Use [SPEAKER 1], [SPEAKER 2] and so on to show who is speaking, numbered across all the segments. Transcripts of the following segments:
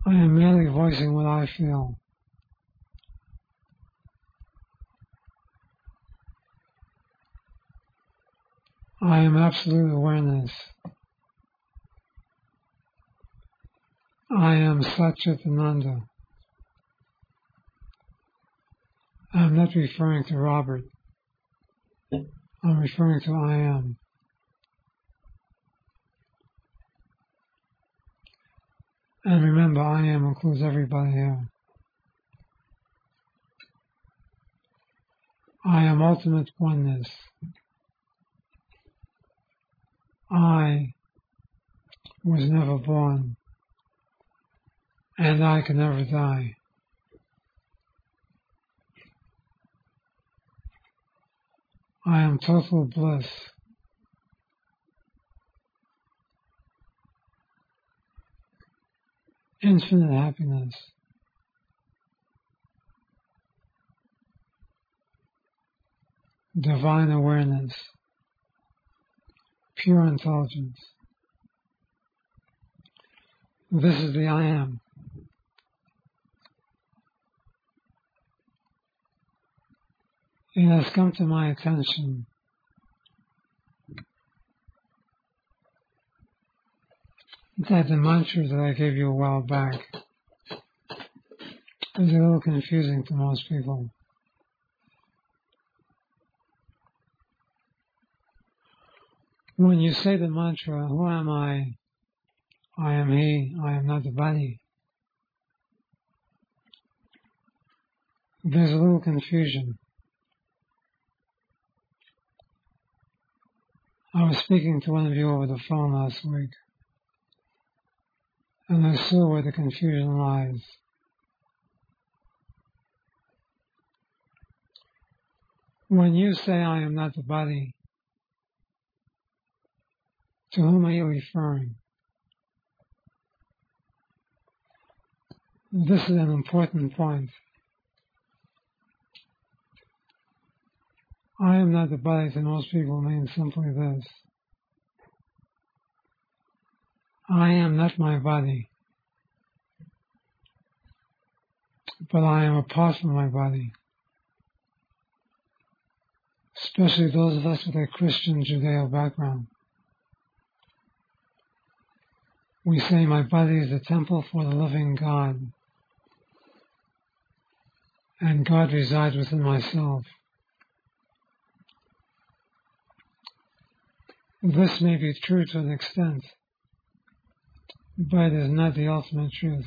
[SPEAKER 1] I am merely voicing what I feel. I am absolute awareness. I am Satchitananda. I'm not referring to Robert. I'm referring to I am. And remember, I am includes everybody here. I am ultimate oneness. I was never born, and I can never die. I am total bliss. Infinite happiness. Divine awareness. Pure intelligence. This is the I am. It has come to my attention that the mantra that I gave you a while back is a little confusing to most people. When you say the mantra, who am I am he, I am not the body, there's a little confusion. I was speaking to one of you over the phone last week, and I saw where the confusion lies. When you say I am not the body, to whom are you referring? This is an important point. I am not the body to most people means simply this. I am not my body, but I am apart from my body. Especially those of us with a Christian Judeo background. We say my body is a temple for the living God, and God resides within myself. This may be true to an extent, but it is not the ultimate truth.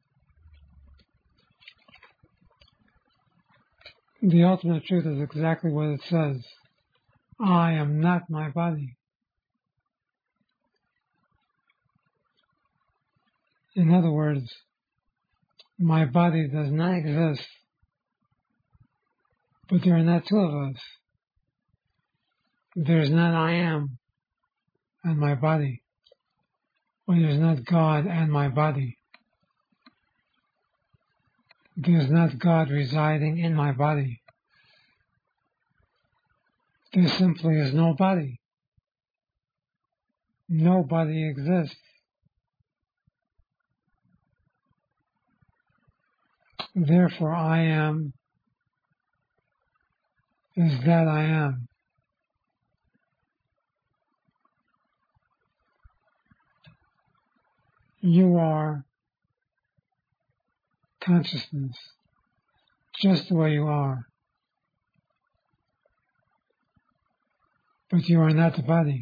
[SPEAKER 1] The ultimate truth is exactly what it says. I am not my body. In other words, my body does not exist, but there are not two of us. There's not I am and my body, or there's not God and my body. There's not God residing in my body. There simply is no body. No body exists. Therefore, I am is that I am. You are consciousness, just the way you are. But you are not the body.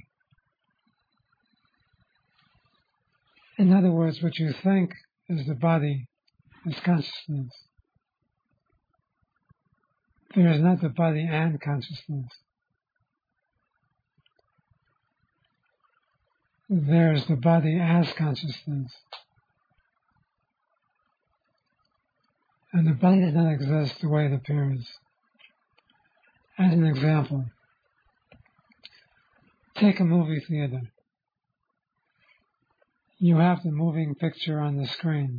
[SPEAKER 1] In other words, what you think is the body is consciousness. There is not the body and consciousness. There is the body as consciousness. And the body does not exist the way it appears. As an example, take a movie theater. You have the moving picture on the screen.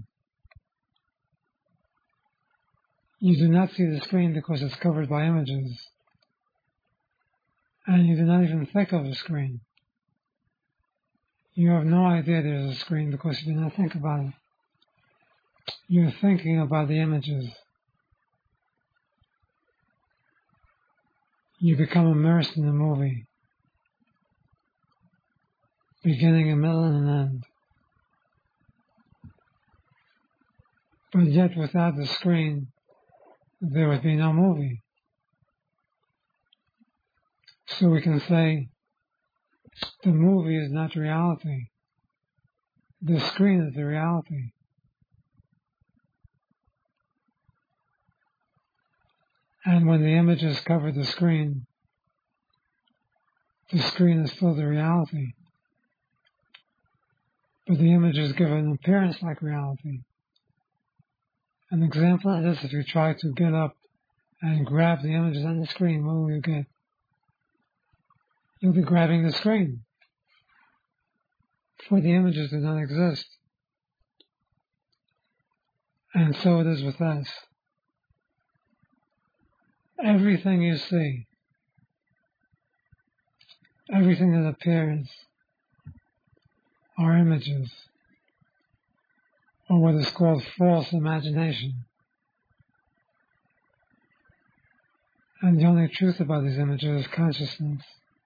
[SPEAKER 1] You do not see the screen because it's covered by images. And you do not even think of a screen. You have no idea there's a screen because you do not think about it. You're thinking about the images. You become immersed in the movie, beginning, a middle, and an end. But yet, without the screen, there would be no movie. So we can say, the movie is not reality. The screen is the reality. And when the images cover the screen is still the reality. But the images give an appearance like reality. An example of this, if you try to get up and grab the images on the screen, what will you get? You'll be grabbing the screen. For the images do not exist. And so it is with us. Everything you see, everything that appears, are images, or what is called false imagination. And the only truth about these images is consciousness.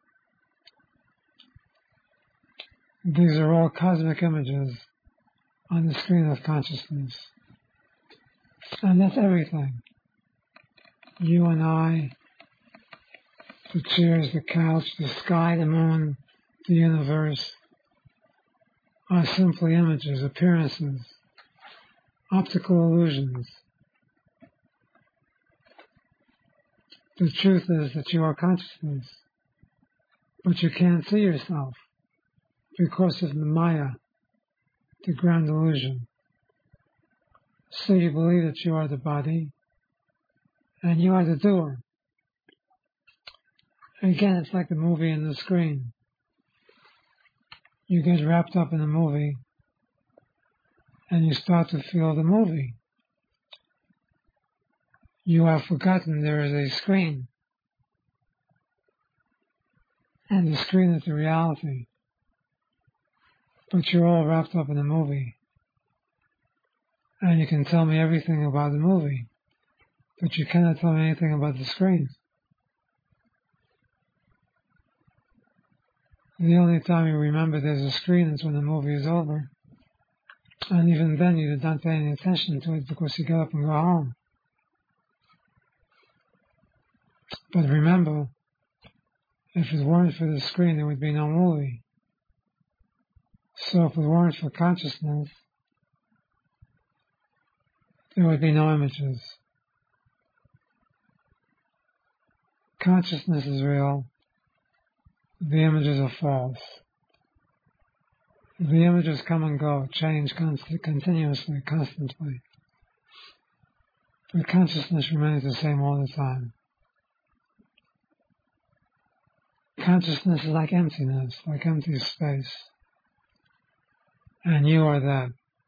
[SPEAKER 1] These are all cosmic images on the screen of consciousness. And that's everything. You and I, the chairs, the couch, the sky, the moon, the universe, are simply images, appearances, optical illusions. The truth is that you are consciousness, but you can't see yourself because of the Maya, the ground illusion. So you believe that you are the body, and you are the doer. Again, it's like the movie and the screen. You get wrapped up in the movie, and you start to feel the movie. You have forgotten there is a screen, and the screen is the reality. But you're all wrapped up in the movie, and you can tell me everything about the movie, but you cannot tell me anything about the screen. The only time you remember there's a screen is when the movie is over. And even then you don't pay any attention to it because you get up and go home. But remember, if it weren't for the screen, there would be no movie. So if it weren't for consciousness, there would be no images. Consciousness is real. The images are false. The images come and go, change continuously, constantly. But consciousness remains the same all the time. Consciousness is like emptiness, like empty space. And you are that.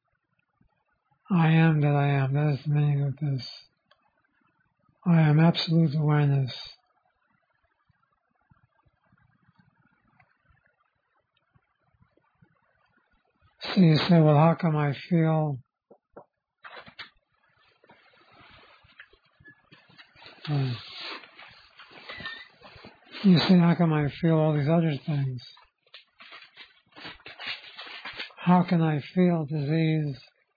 [SPEAKER 1] I am that I am. That is the meaning of this. I am absolute awareness. So you say, well, how come I feel you say, how come I feel all these other things? How can I feel disease?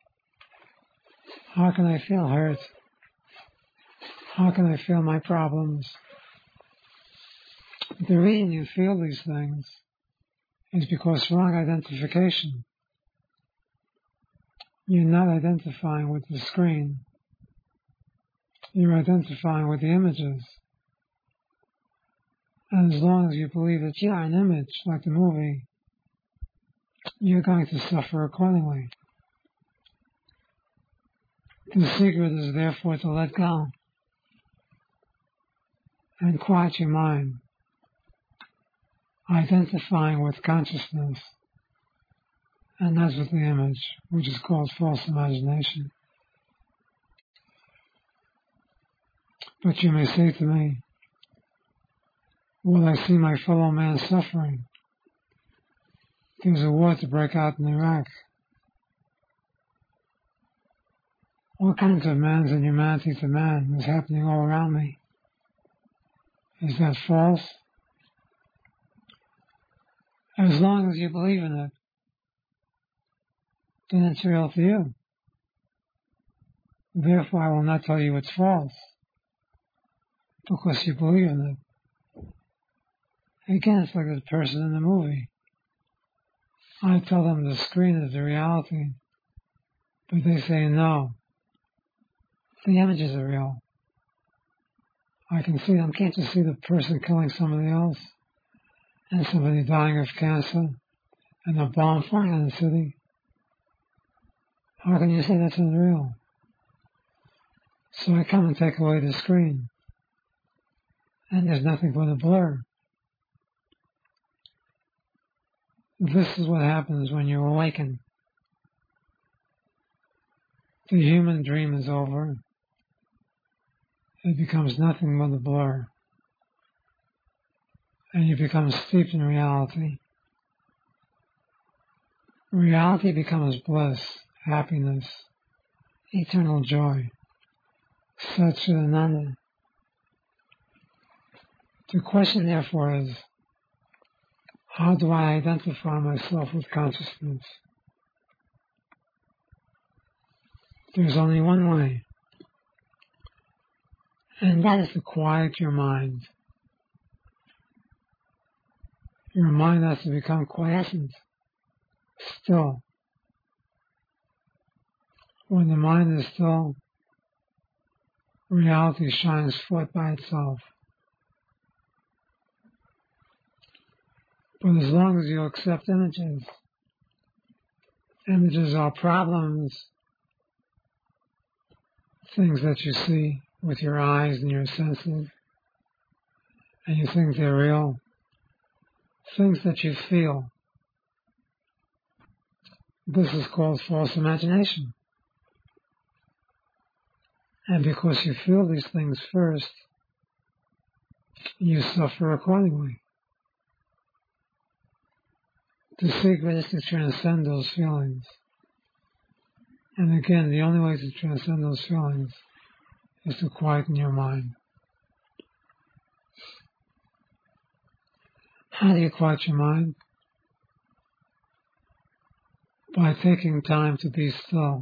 [SPEAKER 1] How can I feel hurt? How can I feel my problems? The reason you feel these things is because wrong identification. You're not identifying with the screen. You're identifying with the images. And as long as you believe that you are an image, like the movie, you're going to suffer accordingly. The secret is therefore to let go and quiet your mind, identifying with consciousness, and that's with the image, which is called false imagination. But you may say to me, well, I see my fellow man suffering. There's a war to break out in Iraq. all kinds of man's and humanity to man is happening all around me. Is that false? As long as you believe in it, then it's real to you. Therefore, I will not tell you it's false, because you believe in it. Again, it's like the person in the movie. I tell them the screen is the reality, but they say no. The images are real. I can see them. Can't you see the person killing somebody else? And somebody dying of cancer? And a bomb falling on the city? How can you say that's not real? So I come and take away the screen. And there's nothing but a blur. This is what happens when you awaken. The human dream is over. It becomes nothing but a blur. And you become steeped in reality. Reality becomes bliss, happiness, eternal joy, Satchidananda. The question, therefore, is, how do I identify myself with consciousness? There's only one way, and that is to quiet your mind. Your mind has to become quiescent, still. When the mind is still, reality shines forth by itself. But as long as you accept images, images are problems, things that you see with your eyes and your senses, and you think they're real, things that you feel. This is called false imagination. And because you feel these things first, you suffer accordingly. The secret is to transcend those feelings. And again, the only way to transcend those feelings is to quieten your mind. How do you quiet your mind? By taking time to be still.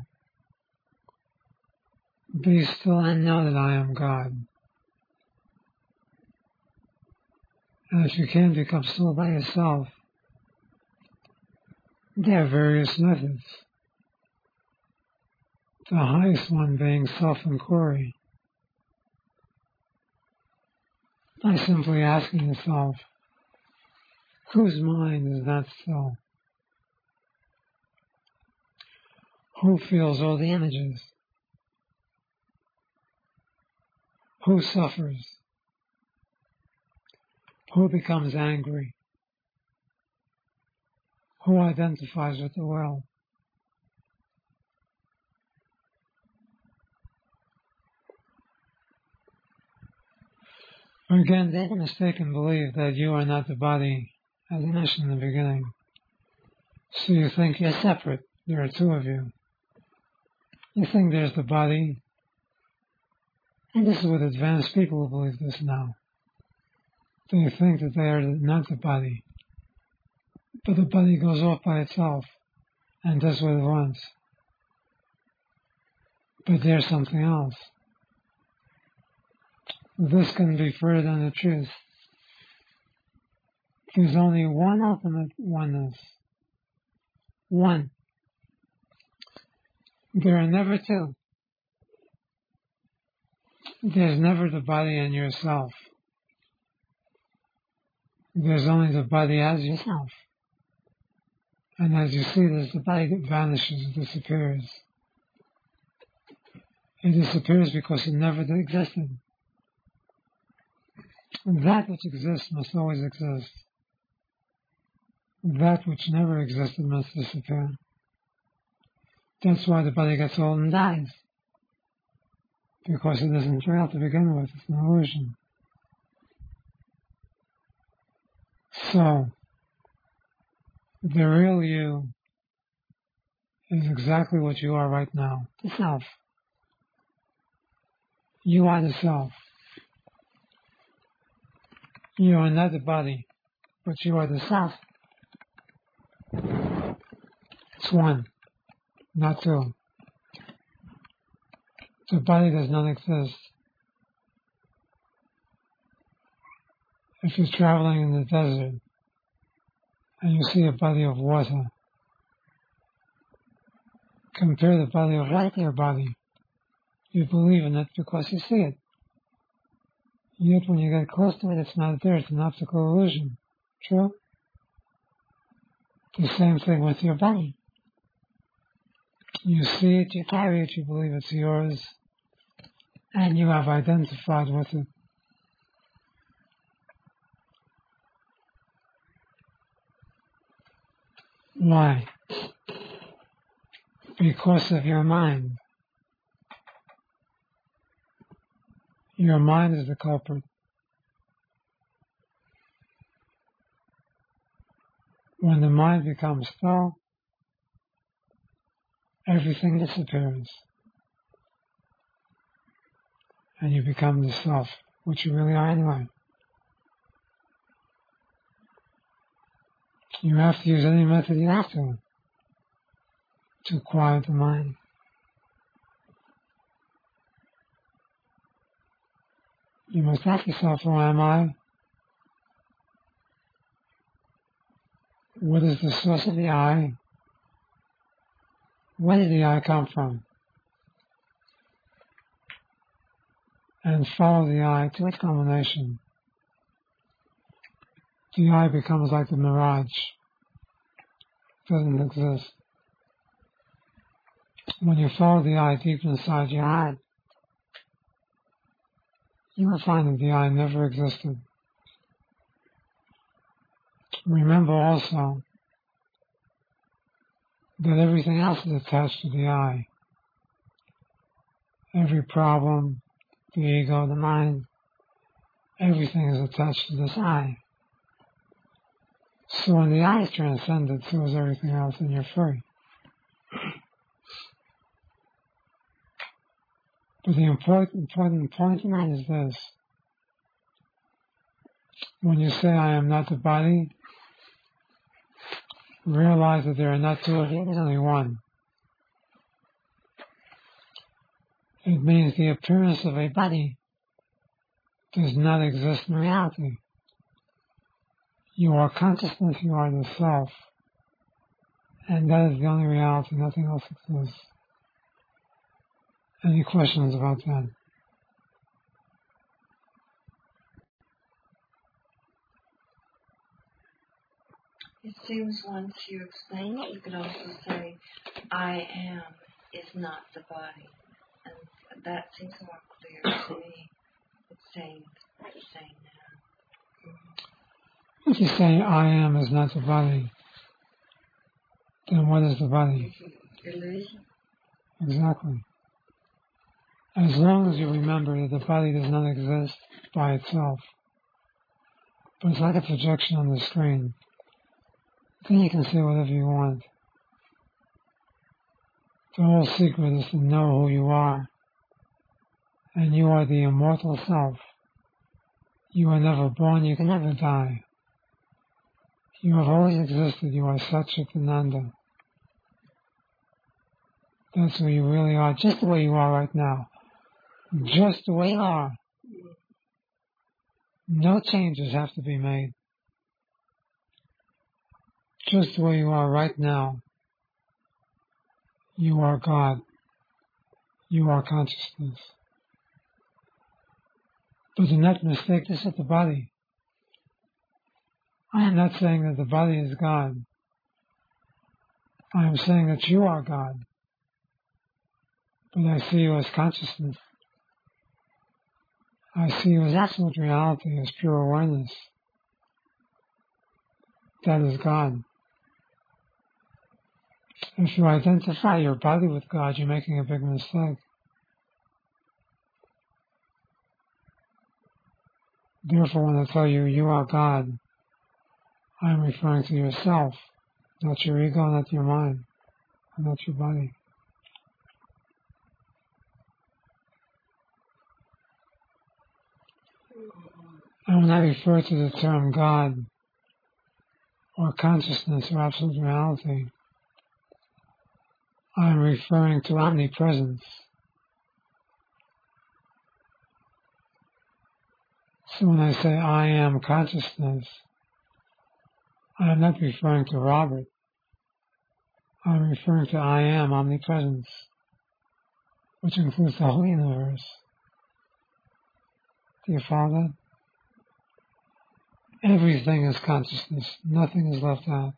[SPEAKER 1] Be still and know that I am God. And if you can't become still by yourself, there are various methods. The highest one being self-inquiry. By simply asking yourself, whose mind is not still? Who feels all the images? Who suffers? Who becomes angry? Who identifies with the will? Again, they have a mistaken belief that you are not the body, as I mentioned in the beginning. So you think you're separate. There are two of you. You think there's the body, and this is what advanced people believe this now. They think that they are not the body, but the body goes off by itself and does what it wants. But there's something else. This can be further than the truth. There's only one ultimate oneness. One. There are never two. There's never the body and yourself. There's only the body as yourself. And as you see, there's the body that vanishes, disappears. It disappears because it never existed. That which exists must always exist. That which never existed must disappear. That's why the body gets old and dies. Because it isn't real to begin with, it's an illusion. So, the real you is exactly what you are right now, the self. You are the self. You are not the body, but you are the self. It's one, not two. The body does not exist. If you're traveling in the desert and you see a body of water, compare the body of light to your body. You believe in it because you see it. Yet when you get close to it, it's not there. It's an optical illusion. True? The same thing with your body. You see it, you carry it, you believe it's yours, and you have identified with it. Why? Because of your mind. Your mind is the culprit. When the mind becomes dull, everything disappears. And you become the self, which you really are anyway. You have to use any method you have to quiet the mind. You must ask yourself, who am I? What is the source of the I? Where did the I come from? And follow the I to its culmination. The I becomes like the mirage. Doesn't exist. When you follow the I deep inside your heart, you will find that the I never existed. Remember also that everything else is attached to the I. Every problem, the ego, the mind, everything is attached to this I. So when the I is transcended, so is everything else, and you're free. But the important point tonight is this. When you say, I am not the body, realize that there are not two of you, there's only one. It means the appearance of a body does not exist in reality. You are consciousness, you are the self. And that is the only reality, nothing else exists. Any questions about that?
[SPEAKER 2] It seems once you explain it, you could also say, I am is not the body. And that seems more clear to me. It's saying what you're saying now. Mm-hmm.
[SPEAKER 1] If you say, I am is not the body, then what is the body?
[SPEAKER 2] Illusion.
[SPEAKER 1] Exactly. As long as you remember that the body does not exist by itself, but it's like a projection on the screen, then you can say whatever you want. The whole secret is to know who you are. And you are the immortal self. You are never born, you can never die. You have always existed, you are Satchitananda. That's who you really are, just the way you are right now. Just the way you are. No changes have to be made. Just the way you are right now. You are God. You are consciousness. But do not mistake this with the body. I am not saying that the body is God. I am saying that you are God. But I see you as consciousness. I see you as absolute reality, as pure awareness. That is God. If you identify your body with God, you're making a big mistake. Therefore, when I tell you, you are God, I'm referring to yourself, not your ego, not your mind, not your body. And when I refer to the term God, or consciousness, or absolute reality, I'm referring to omnipresence. So when I say I am consciousness, I'm not referring to Robert. I'm referring to I am omnipresence, which includes the whole universe. Do you follow that? Everything is consciousness. Nothing is left out.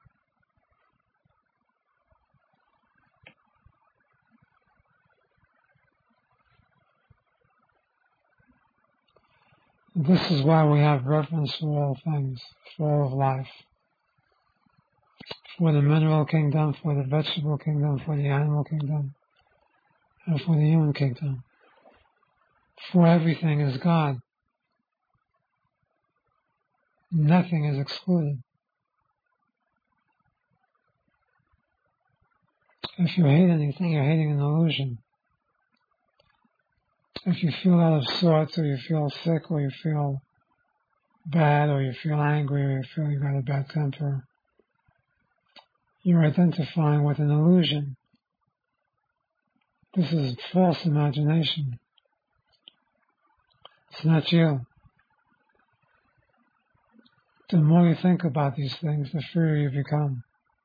[SPEAKER 1] This is why we have reverence for all things, for all of life. For the mineral kingdom, for the vegetable kingdom, for the animal kingdom, and for the human kingdom. For everything is God. Nothing is excluded. If you hate anything, you're hating an illusion. If you feel out of sorts, or you feel sick, or you feel bad, or you feel angry, or you feel you've got a bad temper, you're identifying with an illusion. This is false imagination. It's not you. The more you think about these things, the freer you become.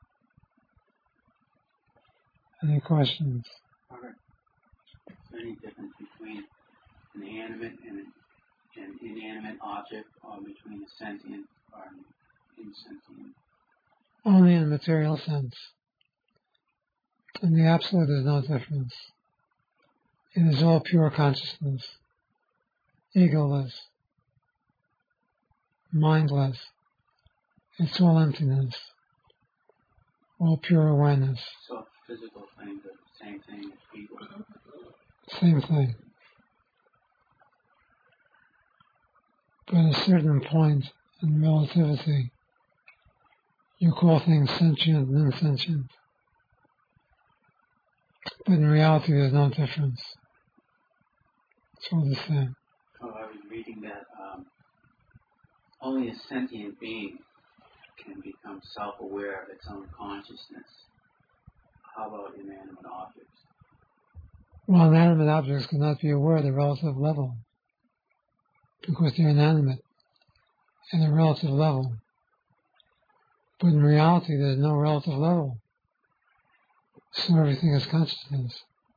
[SPEAKER 1] Any questions?
[SPEAKER 3] Is there any difference between an animate and an inanimate object, or between a sentient or an insentient?
[SPEAKER 1] Only in a material sense. In the absolute, there's no difference. It is all pure consciousness, egoless, mindless. It's all emptiness, all pure awareness.
[SPEAKER 3] So physical things are the same thing as people.
[SPEAKER 1] Same thing. But at a certain point in relativity, you call things sentient and insentient. But in reality, there's no difference. It's all the same.
[SPEAKER 3] Oh, I was reading that only a sentient being can become self-aware of its own consciousness. How about inanimate objects?
[SPEAKER 1] Well, inanimate objects cannot be aware at a relative level because they're inanimate at a relative level. But in reality, there's no relative level. So everything is consciousness.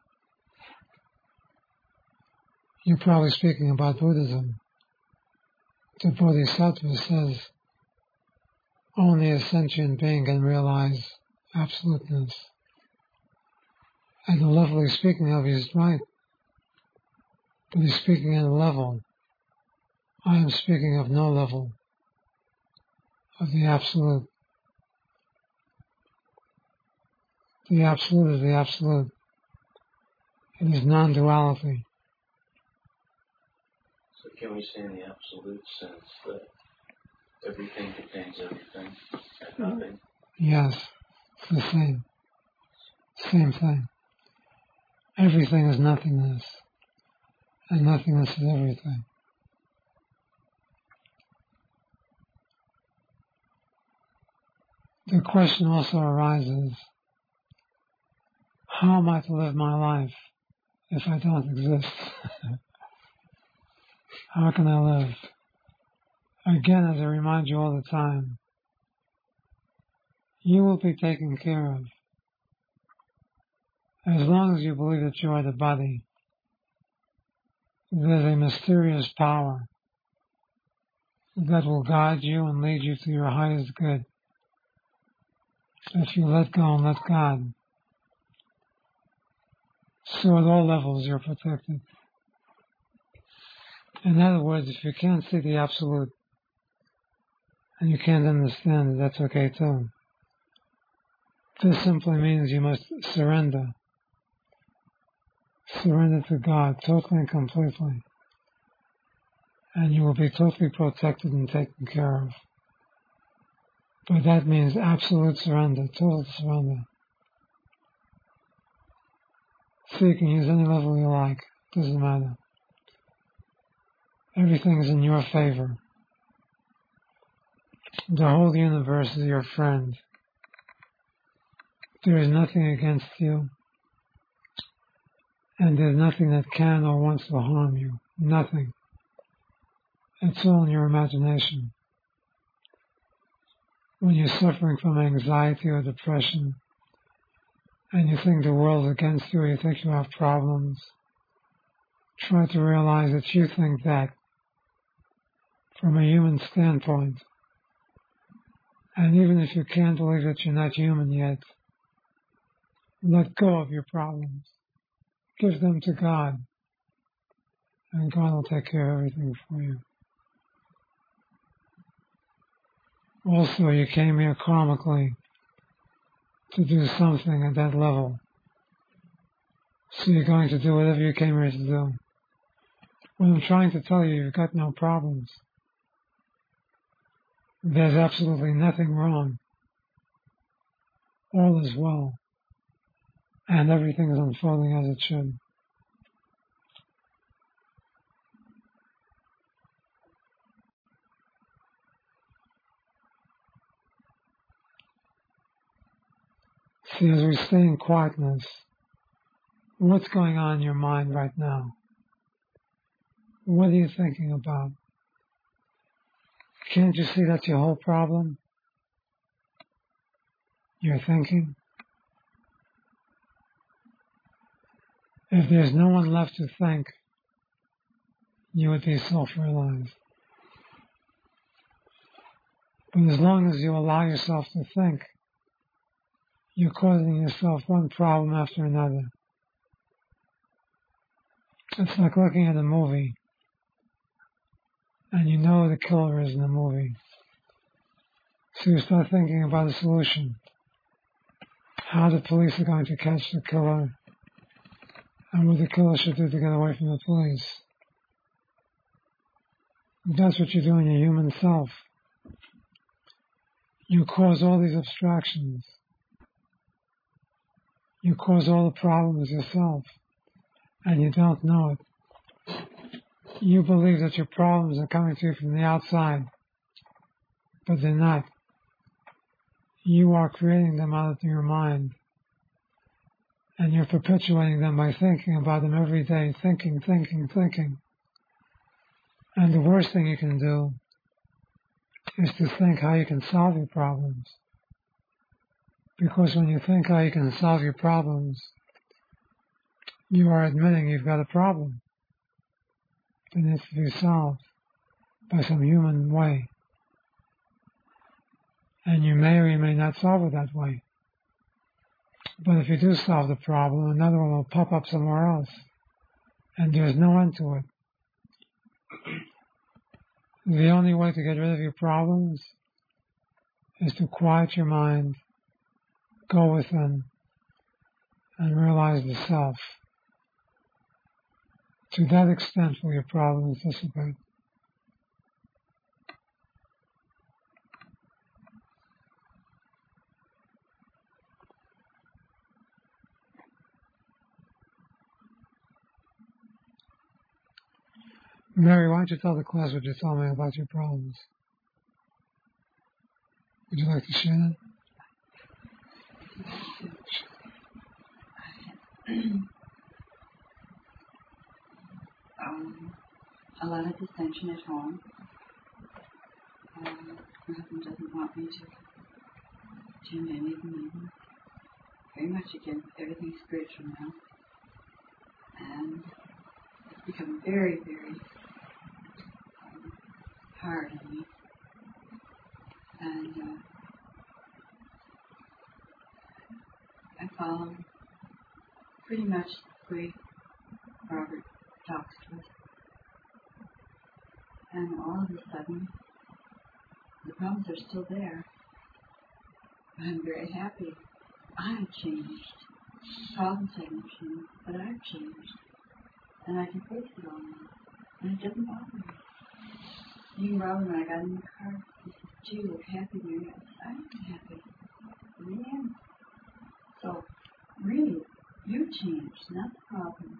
[SPEAKER 1] You're probably speaking about Buddhism. The Bodhisattva says only a sentient being can realize absoluteness. At the level he's speaking of, he's right. But he's speaking at a level. I am speaking of no level, of the absolute. The absolute is the absolute. It is non-duality.
[SPEAKER 4] So can we say in the absolute sense that everything contains everything and nothing?
[SPEAKER 1] Yes, it's the same. Same thing. Everything is nothingness, and nothingness is everything. The question also arises, how am I to live my life if I don't exist? How can I live? Again, as I remind you all the time, you will be taken care of. As long as you believe that you are the body, there's a mysterious power that will guide you and lead you to your highest good. If you let go and let God. So at all levels you're protected. In other words, if you can't see the absolute and you can't understand it, that's okay too. This simply means you must surrender. Surrender to God totally and completely. And you will be totally protected and taken care of. But that means absolute surrender, total surrender. So you can use any level you like, doesn't matter. Everything is in your favor. The whole universe is your friend. There is nothing against you, and there's nothing that can or wants to harm you. Nothing. It's all in your imagination. When you're suffering from anxiety or depression, and you think the world's against you, or you think you have problems, try to realize that you think that from a human standpoint. And even if you can't believe that you're not human yet, let go of your problems. Give them to God. And God will take care of everything for you. Also, you came here karmically to do something at that level. So you're going to do whatever you came here to do. What I'm trying to tell you, you've got no problems. There's absolutely nothing wrong. All is well. And everything is unfolding as it should. See, as we stay in quietness, what's going on in your mind right now? What are you thinking about? Can't you see that's your whole problem? You're thinking? If there's no one left to think, you would be self-realized. But as long as you allow yourself to think, you're causing yourself one problem after another. It's like looking at a movie, and you know the killer is in the movie. So you start thinking about a solution. How the police are going to catch the killer, and what the killer should do to get away from the police. That's what you do in your human self. You cause all these abstractions. You cause all the problems yourself, and you don't know it. You believe that your problems are coming to you from the outside, but they're not. You are creating them out of your mind, and you're perpetuating them by thinking about them every day, thinking. And the worst thing you can do is to think how you can solve your problems. Because when you think how you can solve your problems, you are admitting you've got a problem that needs to be solved by some human way. And you may or you may not solve it that way. But if you do solve the problem, another one will pop up somewhere else. And there's no end to it. The only way to get rid of your problems is to quiet your mind, go within, and realize the self. To that extent will your problems dissipate. Mary, why don't you tell the class what you told me about your problems? Would you like to share that?
[SPEAKER 5] A lot of dissension at home. My husband doesn't want me to attend any of the meetings. Very much against everything spiritual now. And it's become very, very hard on me. And I follow pretty much the way Robert talks to us. And all of a sudden, the problems are still there. I'm very happy. I've changed. Problems haven't changed, but I've changed. And I can face it all now. And it doesn't bother me. Even Robert, when I got in the car, he said, "Gee, you look happy, Mary." I said, "I'm happy. I really am." So, really, you changed, not the problem.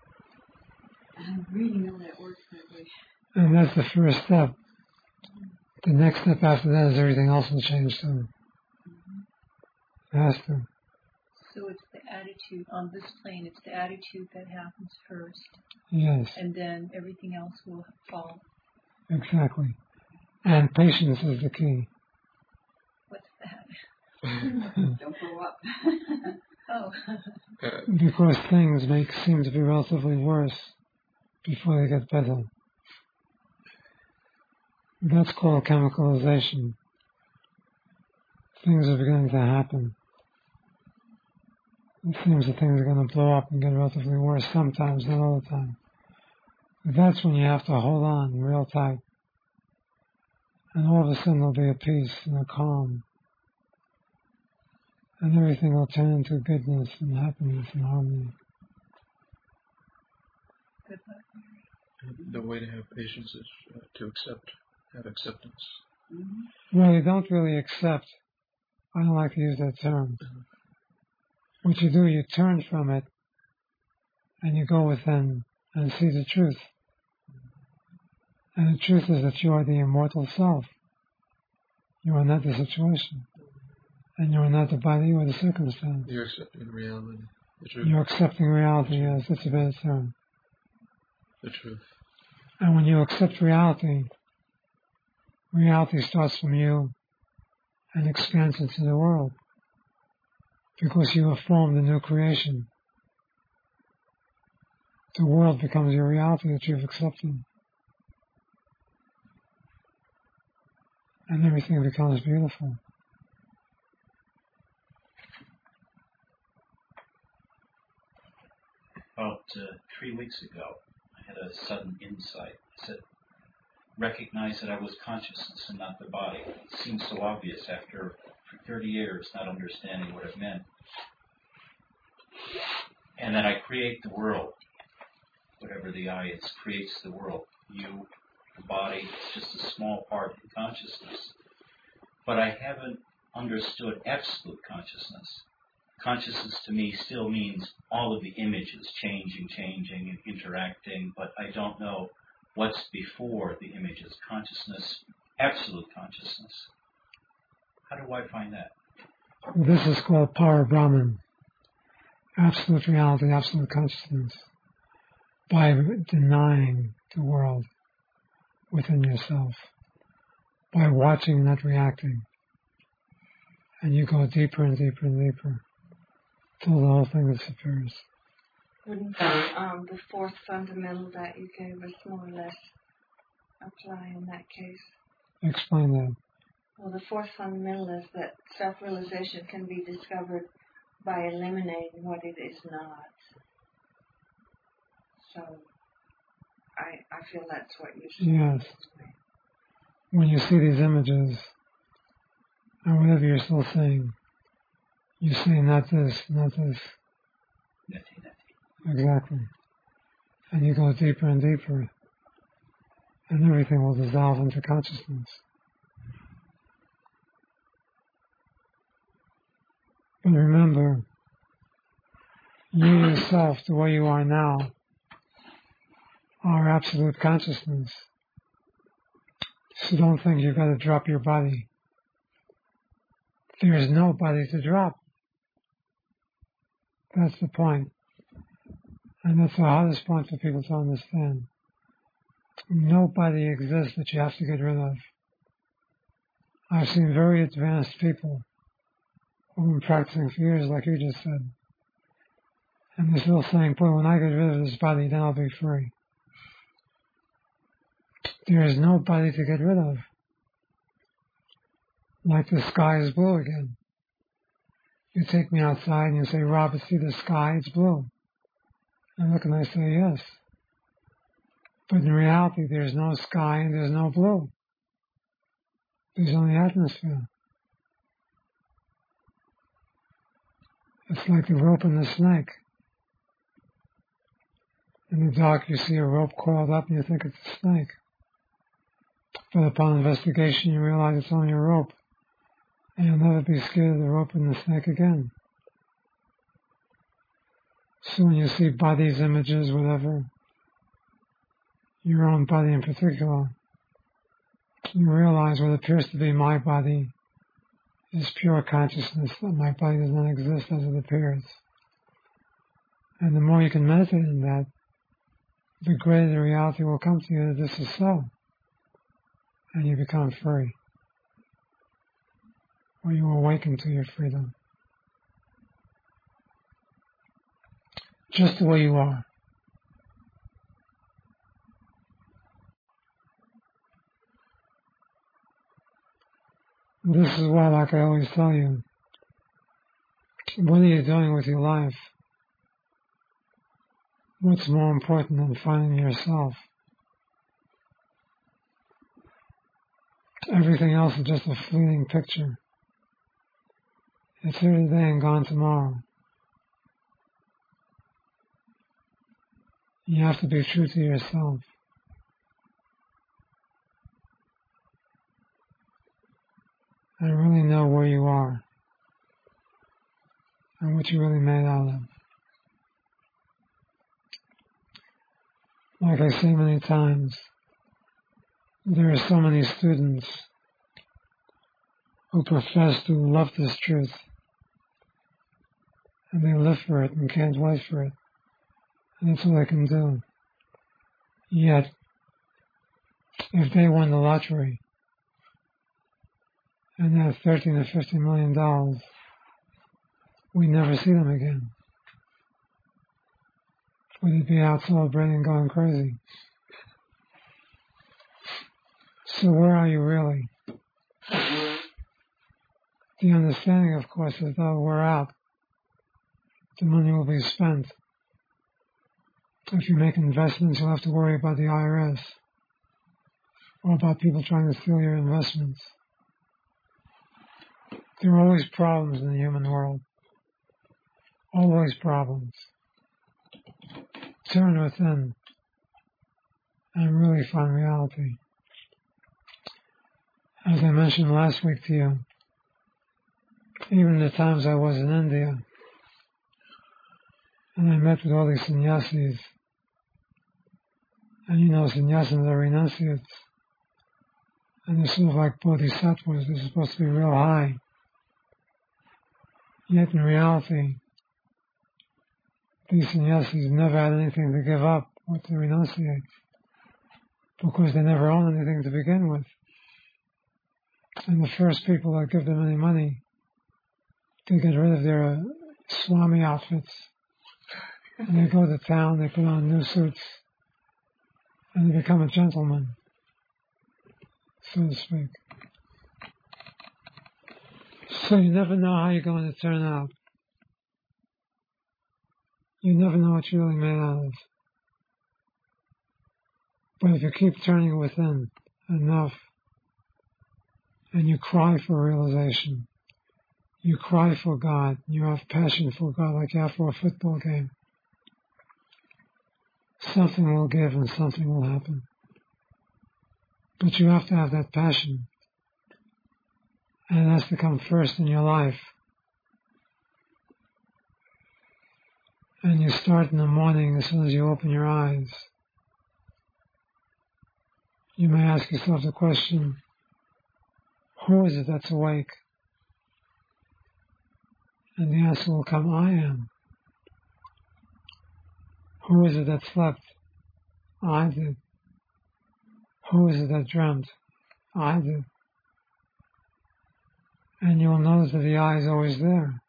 [SPEAKER 5] And I really know that works that way.
[SPEAKER 1] And that's the first step. the next step after that is everything else will change too. It has to.
[SPEAKER 6] So it's the attitude on this plane. It's the attitude that happens first,
[SPEAKER 1] Yes,
[SPEAKER 6] and then everything else will follow.
[SPEAKER 1] exactly. And patience is the key.
[SPEAKER 6] What's that?
[SPEAKER 5] Don't grow up.
[SPEAKER 6] Oh.
[SPEAKER 1] Because things seem to be relatively worse before they get better. That's called chemicalization. Things are beginning to happen. It seems that things are going to blow up and get relatively worse sometimes, not all the time. But that's when you have to hold on real tight. And all of a sudden there'll be a peace and a calm. And everything will turn into goodness and happiness and harmony.
[SPEAKER 6] Good luck.
[SPEAKER 7] The way to have patience is to have acceptance.
[SPEAKER 1] Well, you don't really accept. I don't like to use that term. What you do, you turn from it and you go within and see the truth. And the truth is that you are the immortal self. You are not the situation. And you are not the body or the circumstance.
[SPEAKER 7] You're accepting reality, the truth.
[SPEAKER 1] You're accepting reality, yes, that's a better term.
[SPEAKER 7] The truth.
[SPEAKER 1] And when you accept reality, reality starts from you and expands into the world. Because you have formed a new creation. The world becomes your reality that you've accepted. And everything becomes beautiful.
[SPEAKER 4] About 3 weeks ago, I had a sudden insight. I said, recognize that I was consciousness and not the body. It seemed so obvious after for 30 years not understanding what it meant. And that I create the world. Whatever the I is, creates the world. You, the body, it's just a small part in consciousness. But I haven't understood absolute consciousness. Consciousness to me still means all of the images changing and interacting, but I don't know what's before the images. Consciousness, absolute consciousness. How do I find that?
[SPEAKER 1] This is called Para Brahman. Absolute reality, absolute consciousness. By denying the world within yourself. By watching, not reacting. And you go deeper and deeper and deeper. Till the whole thing disappears.
[SPEAKER 2] Wouldn't the fourth fundamental that you gave us more or less apply in that case?
[SPEAKER 1] Explain that.
[SPEAKER 2] Well, the fourth fundamental is that self-realization can be discovered by eliminating what it is not. So, I feel that's what you're saying.
[SPEAKER 1] Yes. When you see these images, and whatever you're still saying, you say not this, not this. Exactly. And you go deeper and deeper, and everything will dissolve into consciousness. But remember, you yourself, the way you are now, are absolute consciousness. So don't think you've got to drop your body. There is no body to drop. That's the point. And that's the hardest point for people to understand. Nobody exists that you have to get rid of. I've seen very advanced people who've been practicing for years, like you just said. And they're still saying, boy, when I get rid of this body, then I'll be free. There is no body to get rid of. Like the sky is blue again. You take me outside and you say, Robert, see the sky, it's blue. I look and I say, yes. But in reality, there's no sky and there's no blue. There's only atmosphere. It's like the rope and the snake. In the dark, you see a rope coiled up and you think it's a snake. But upon investigation, you realize it's only a rope. And you'll never be scared of the rope and the snake again. So when you see bodies, images, whatever, your own body in particular, You realize what appears to be my body is pure consciousness, that my body does not exist as it appears. And the more you can meditate on that, the greater the reality will come to you that this is so. And you become free. Or you awaken to your freedom. Just the way you are. This is why, like I always tell you, what are you doing with your life? What's more important than finding yourself? Everything else is just a fleeting picture. It's here today and gone tomorrow. You have to be true to yourself. And really know where you are and what you're really made out of. Like I say many times, there are so many students who profess to love this truth, and they live for it and can't wait for it, and that's all they can do. Yet, if they won the lottery and have $13 or $50 million, we never see them again. We'd be out celebrating, going crazy. So where are you really? The understanding, of course, is that we're out. The money will be spent. If you make investments, you'll have to worry about the IRS or about people trying to steal your investments. There are always problems in the human world. Always problems. Turn within and really find reality. As I mentioned last week to you, even the times I was in India and I met with all these sannyasis, and you know sannyasins are renunciates, and they're sort of like bodhisattvas, they're supposed to be real high. Yet in reality, these sannyasis never had anything to give up or to renunciate, because they never owned anything to begin with. And the first people that give them any money, they get rid of their Swami outfits, and they go to town, they put on new suits, and they become a gentleman, so to speak. So you never know how you're going to turn out. You never know what you're really made out of. But if you keep turning within enough, and you cry for realization, you cry for God, you have passion for God like you have for a football game, something will give and something will happen. But you have to have that passion. And it has to come first in your life. And you start in the morning as soon as you open your eyes. You may ask yourself the question, who is it that's awake? And the answer will come, I am. Who is it that slept? I did. Who is it that dreamt? I did. And you'll notice that the I is always there.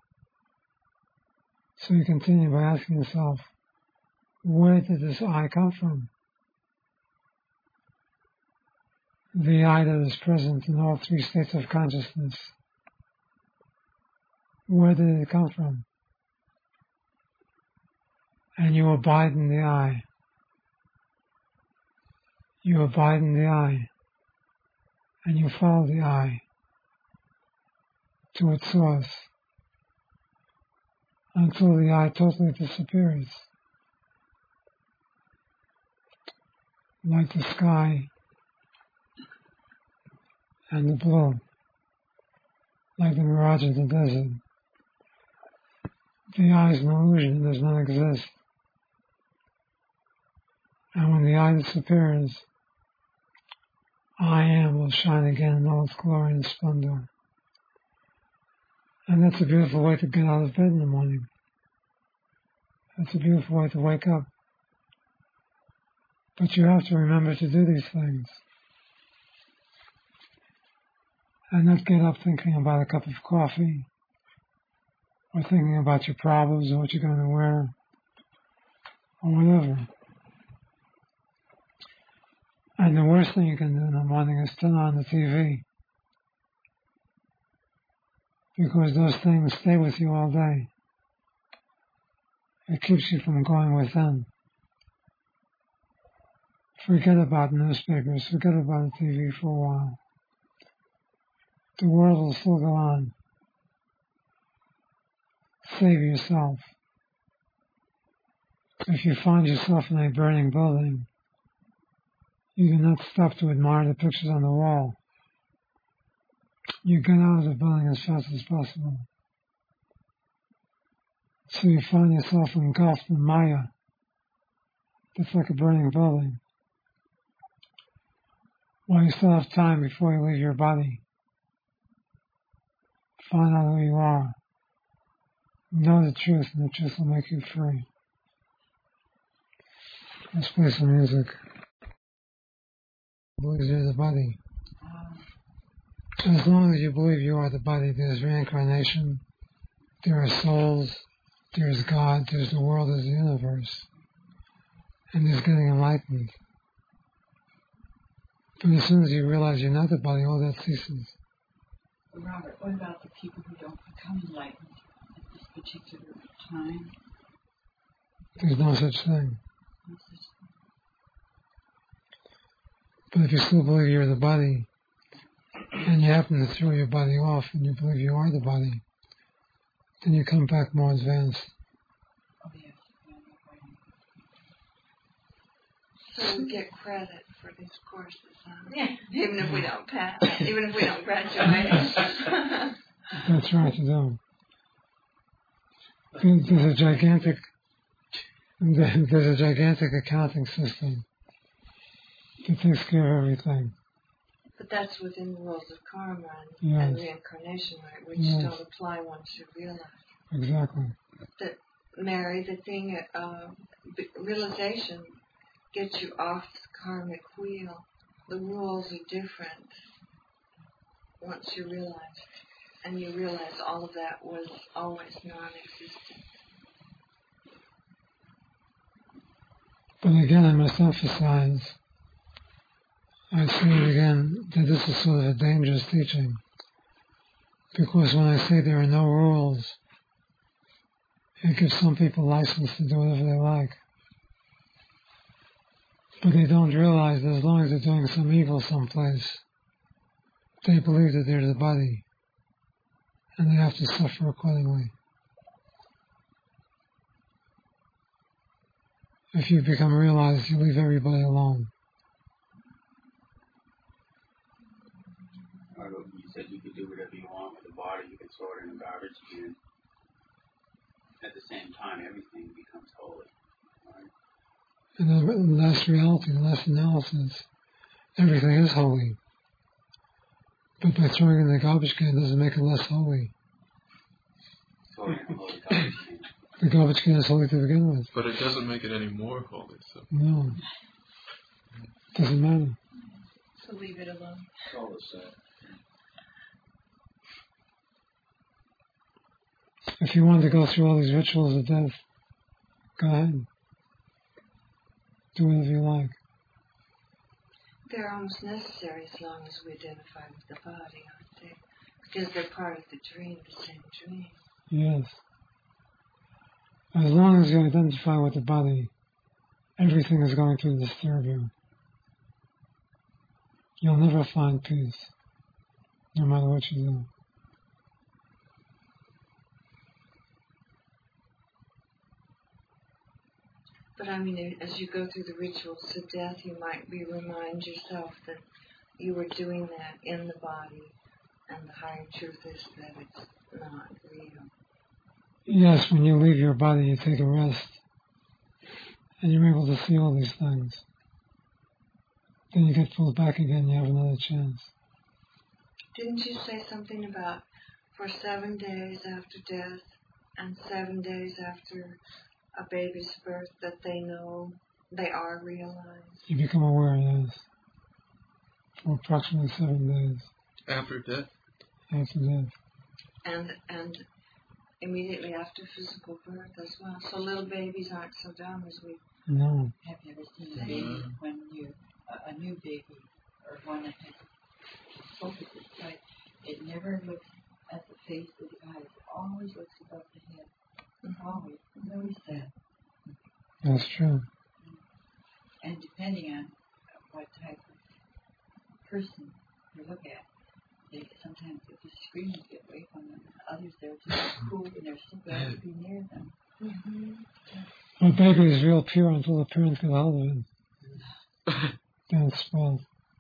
[SPEAKER 1] So you continue by asking yourself, where did this I come from? The I that is present in all three states of consciousness. Where did it come from? And you abide in the I. You abide in the I. And you follow the I to its source until the I totally disappears. Like the sky and the blue, like the mirage of the desert. The I is an illusion, it does not exist. And when the I disappears, I am will shine again in all its glory and splendor. And that's a beautiful way to get out of bed in the morning. That's a beautiful way to wake up. But you have to remember to do these things. And not get up thinking about a cup of coffee, or thinking about your problems, or what you're going to wear, or whatever. And the worst thing you can do in the morning is turn on the TV. Because those things stay with you all day. It keeps you from going within. Forget about newspapers, forget about the TV for a while. The world will still go on. Save yourself. If you find yourself in a burning building, you do not stop to admire the pictures on the wall. You get out of the building as fast as possible. So you find yourself engulfed in Maya. That's like a burning building. While you still have time before you leave your body, find out who you are. Know the truth, and the truth will make you free. Let's play some music. Believes you're the body. As long as you believe you are the body, there's reincarnation, there are souls, there's God, there's the world, there's the universe, and there's getting enlightened. But as soon as you realize you're not the body, all that ceases.
[SPEAKER 5] Robert, what about the people who don't become enlightened at this particular time?
[SPEAKER 1] There's no such thing.
[SPEAKER 5] No such thing.
[SPEAKER 1] But if you still believe you're the body, and you happen to throw your body off and you believe you are the body, then you come back more advanced.
[SPEAKER 5] Oh, yes.
[SPEAKER 2] So we get credit for these courses, huh? Even if we don't pass, even if we don't graduate.
[SPEAKER 1] That's right, you do. There's a gigantic accounting system that takes care of everything.
[SPEAKER 2] But that's within the rules of karma
[SPEAKER 1] Yes.
[SPEAKER 2] and reincarnation, right? Which
[SPEAKER 1] Yes.
[SPEAKER 2] don't apply once you realize.
[SPEAKER 1] Exactly.
[SPEAKER 2] That, Mary, the thing, realization gets you off the karmic wheel. The rules are different once you realize. And you realize all of that was always non-existent.
[SPEAKER 1] But again, I must emphasize, I say it again, that this is sort of a dangerous teaching. Because when I say there are no rules, it gives some people license to do whatever they like. But they don't realize that as long as they're doing some evil someplace, they believe that they're the body, and they have to suffer accordingly. If you become realized, you leave everybody alone.
[SPEAKER 3] You said you could do whatever you want with the body, you could throw it in the garbage can. At the same time, everything becomes holy. Right?
[SPEAKER 1] And the less reality, the less analysis, everything is holy. But by throwing it in the garbage can doesn't make it less holy.
[SPEAKER 3] Throw it in a holy garbage can.
[SPEAKER 1] The garbage can is holy to begin with.
[SPEAKER 7] But it doesn't make it any more holy. So.
[SPEAKER 1] No. Doesn't matter.
[SPEAKER 6] So leave it alone.
[SPEAKER 4] It's all the same.
[SPEAKER 1] If you want to go through all these rituals of death, go ahead. Do whatever you like.
[SPEAKER 2] They're almost necessary as long as we identify with the body, aren't they? Because they're part of the dream, the same dream.
[SPEAKER 1] Yes. As long as you identify with the body, everything is going to disturb you. You'll never find peace, no matter what you do.
[SPEAKER 2] But I mean, as you go through the rituals of death, you might remind yourself that you were doing that in the body, and the higher truth is that it's not real.
[SPEAKER 1] Yes, when you leave your body, you take a rest, and you're able to see all these things. Then you get pulled back again, you have another chance.
[SPEAKER 2] Didn't you say something about for 7 days after death and 7 days after a baby's birth that they know they are realized?
[SPEAKER 1] You become aware, yes. For approximately 7 days
[SPEAKER 7] After death?
[SPEAKER 1] after death.
[SPEAKER 2] And immediately after physical birth as well. So little babies aren't so dumb as we...
[SPEAKER 1] No.
[SPEAKER 5] Have you ever seen a baby when you, a new baby, or one that has focus its sight, it never looks at the face or the eyes. It always looks above the head. Always. Notice that.
[SPEAKER 1] That's true.
[SPEAKER 5] And depending on what type of person you look at, they sometimes if you scream, you get away from them. Others, they're just cool and they're so glad to be near them.
[SPEAKER 2] Mm-hmm.
[SPEAKER 1] A baby is real pure until the parents get hold of it. Then it's spoiled.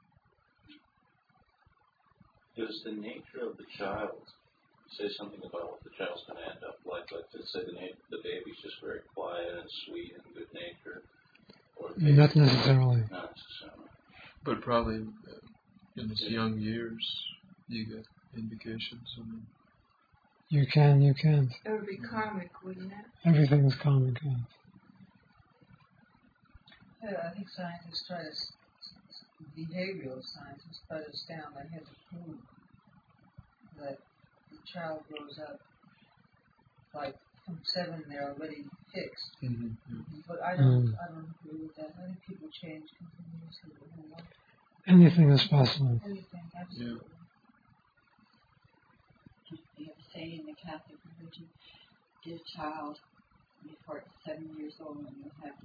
[SPEAKER 8] Does the nature of the child say something about what the child's going to end up like? Like, to say the baby's just very quiet and sweet and good natured? Or
[SPEAKER 1] Not necessarily.
[SPEAKER 8] Not necessarily.
[SPEAKER 7] But probably in its young years, you get indications.
[SPEAKER 1] You can't.
[SPEAKER 2] It would be karmic, wouldn't it?
[SPEAKER 1] Everything is karmic. Yes.
[SPEAKER 9] Yeah, I think scientists try to, behavioral scientists try to stay on their head to prove that the child grows up like from 7 they're already fixed.
[SPEAKER 7] Mm-hmm.
[SPEAKER 9] But I don't agree with that. I think people change continuously the whole life.
[SPEAKER 1] Anything is possible.
[SPEAKER 9] Everything, absolutely.
[SPEAKER 5] They have a saying in the Catholic religion, get a child before it's 7 years old and you'll have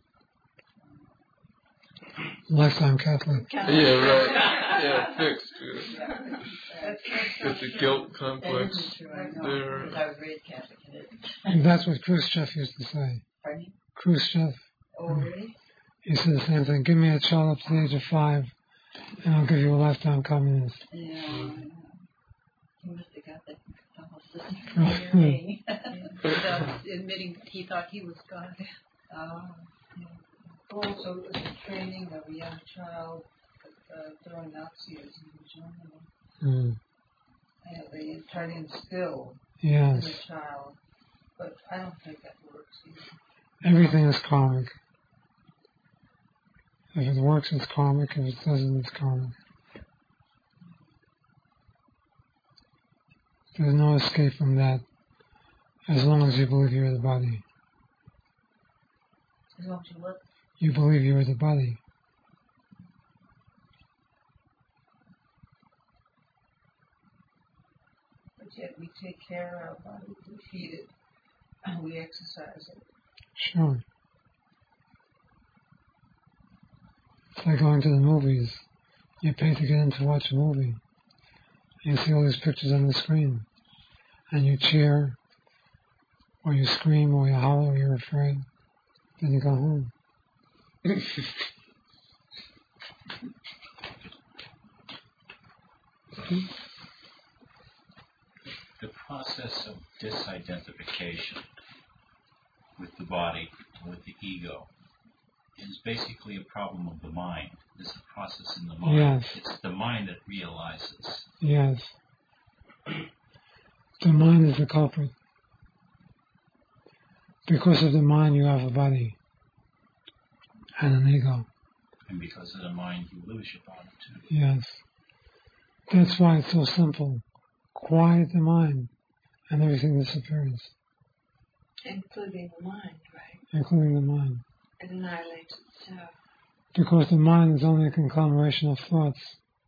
[SPEAKER 1] Lifetime Catholic.
[SPEAKER 7] Yeah, right. Yeah, fixed. Yeah. It's a guilt complex.
[SPEAKER 5] That isn't true, I know,
[SPEAKER 7] There.
[SPEAKER 5] because I was raised Catholic.
[SPEAKER 1] And that's what Khrushchev used to say.
[SPEAKER 5] Pardon me?
[SPEAKER 1] Khrushchev.
[SPEAKER 5] Oh, really?
[SPEAKER 1] He said the same thing. Give me a child up to the age of 5, and I'll give you a lifetime communist.
[SPEAKER 5] Yeah, I know. He must have got that whole system from DNA.
[SPEAKER 6] Without admitting that he thought he was God.
[SPEAKER 5] Oh, yeah.
[SPEAKER 9] Also, the training of a young child during Nazism in Germany. They try to instill in the child, but I don't think that works either.
[SPEAKER 1] Everything is karmic. If it works, it's karmic. If it doesn't, it's karmic. There's no escape from that as long as you believe you're the body.
[SPEAKER 9] As long as you what?
[SPEAKER 1] You believe you're the body.
[SPEAKER 9] But yet we take care of our body, we feed it, and we exercise it.
[SPEAKER 1] Sure. It's like going to the movies. You pay to get in to watch a movie. You see all these pictures on the screen. And you cheer, or you scream, or you holler, or you're afraid. Then you go home.
[SPEAKER 4] The process of disidentification with the body, with the ego, is basically a problem of the mind. It's a process in the mind.
[SPEAKER 1] Yes.
[SPEAKER 4] It's the mind that realizes.
[SPEAKER 1] Yes. The mind is the culprit. Because of the mind, you have a body and an ego.
[SPEAKER 4] And because of the mind, you lose your body too.
[SPEAKER 1] Yes. That's why it's so simple. Quiet the mind, and everything disappears.
[SPEAKER 2] Including the mind, right?
[SPEAKER 1] Including the mind.
[SPEAKER 2] It annihilates itself.
[SPEAKER 1] Because the mind is only a conglomeration of thoughts.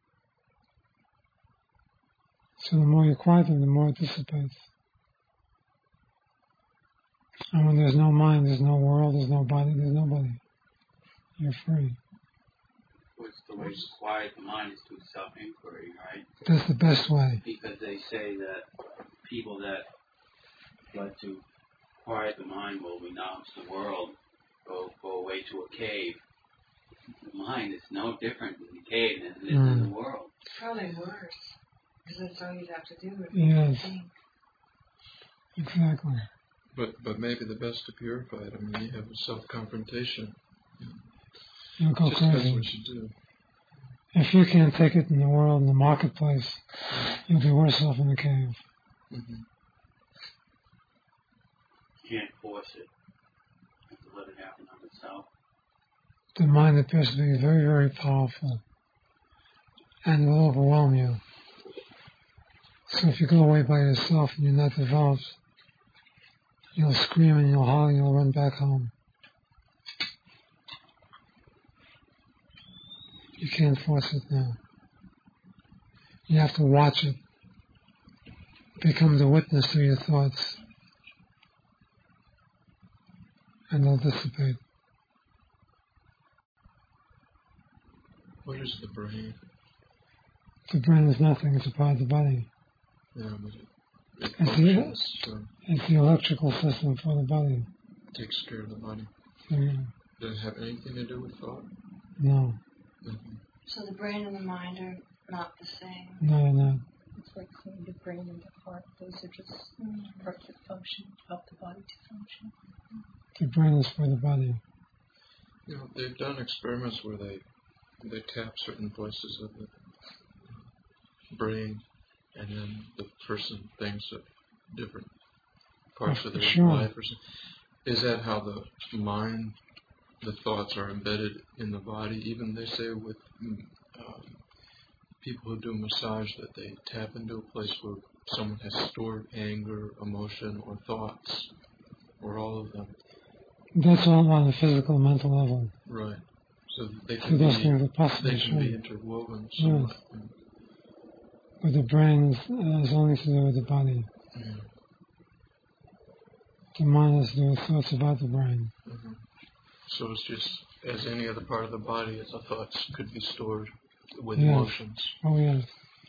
[SPEAKER 1] So the more you quiet them, the more it dissipates. And when there's no mind, there's no world, there's no body, there's nobody. You're free.
[SPEAKER 3] What's the way to quiet the mind is through self-inquiry, right?
[SPEAKER 1] That's the best way.
[SPEAKER 3] Because they say that people that like to quiet the mind will renounce the world, go away to a cave. The mind is no different in the cave than it is in the world.
[SPEAKER 2] Probably worse, because that's all you'd have to do with
[SPEAKER 1] Yes.
[SPEAKER 2] think.
[SPEAKER 1] Exactly.
[SPEAKER 7] But maybe the best to purify it, I mean, you have a self-confrontation.
[SPEAKER 1] You'll go
[SPEAKER 7] Just depends
[SPEAKER 1] crazy.
[SPEAKER 7] what you do.
[SPEAKER 1] If you can't take it in the world, in the marketplace, you'll be worse off in the cave.
[SPEAKER 3] You can't force it. You have to let it happen on itself.
[SPEAKER 1] The mind appears to be very, very powerful and will overwhelm you. So if you go away by yourself and you're not developed, you'll scream and you'll holler and you'll run back home. You can't force it now. You have to watch it. Become the witness to your thoughts. And they'll dissipate.
[SPEAKER 7] What is the brain?
[SPEAKER 1] The brain is nothing, it's a part of the body.
[SPEAKER 7] Yeah, but
[SPEAKER 1] it's the electrical system for the body.
[SPEAKER 7] Takes care of the body.
[SPEAKER 1] Yeah.
[SPEAKER 7] Does it have anything to do with thought?
[SPEAKER 1] No.
[SPEAKER 2] So the brain and the mind are not the same?
[SPEAKER 1] No, they're not.
[SPEAKER 6] It's like saying the brain and the heart. Those are just parts that function, help the body to function.
[SPEAKER 1] The brain is for the body.
[SPEAKER 7] You know, they've done experiments where they tap certain places of the brain, and then the person thinks of different parts of their life. Or something. Is that how the mind, the thoughts are embedded in the body? Even they say with people who do massage that they tap into a place where someone has stored anger, emotion, or thoughts, or all of them.
[SPEAKER 1] That's all on a physical, mental level.
[SPEAKER 7] Right. So they can be interwoven somewhat.
[SPEAKER 1] Yes. But the brain has only to do with the body.
[SPEAKER 7] Yeah.
[SPEAKER 1] The mind has to do with thoughts about the brain.
[SPEAKER 7] So it's just as any other part of the body, as the thoughts could be stored with
[SPEAKER 1] yes.
[SPEAKER 7] emotions.
[SPEAKER 1] Oh, yes.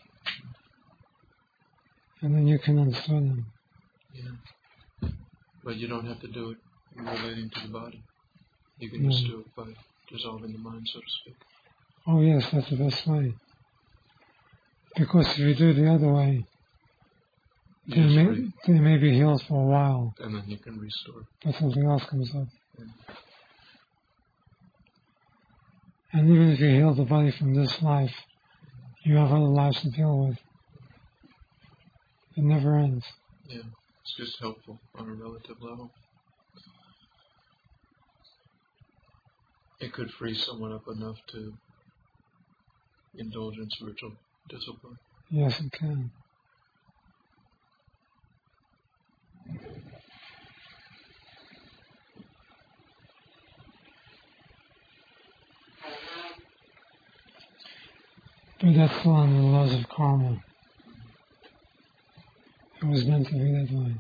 [SPEAKER 1] And then you can understand them.
[SPEAKER 7] Yeah. But you don't have to do it relating to the body. You can just do it by dissolving the mind, so to speak.
[SPEAKER 1] Oh, yes, that's the best way. Because if you do it the other way, they may be healed for a while.
[SPEAKER 7] And then you can restore.
[SPEAKER 1] But something else comes up.
[SPEAKER 7] Yeah.
[SPEAKER 1] And even if you heal the body from this life, you have other lives to deal with. It never ends.
[SPEAKER 7] Yeah, it's just helpful on a relative level. It could free someone up enough to indulge in spiritual discipline.
[SPEAKER 1] Yes, it can. But that's still under the laws of karma. It was meant to be that way.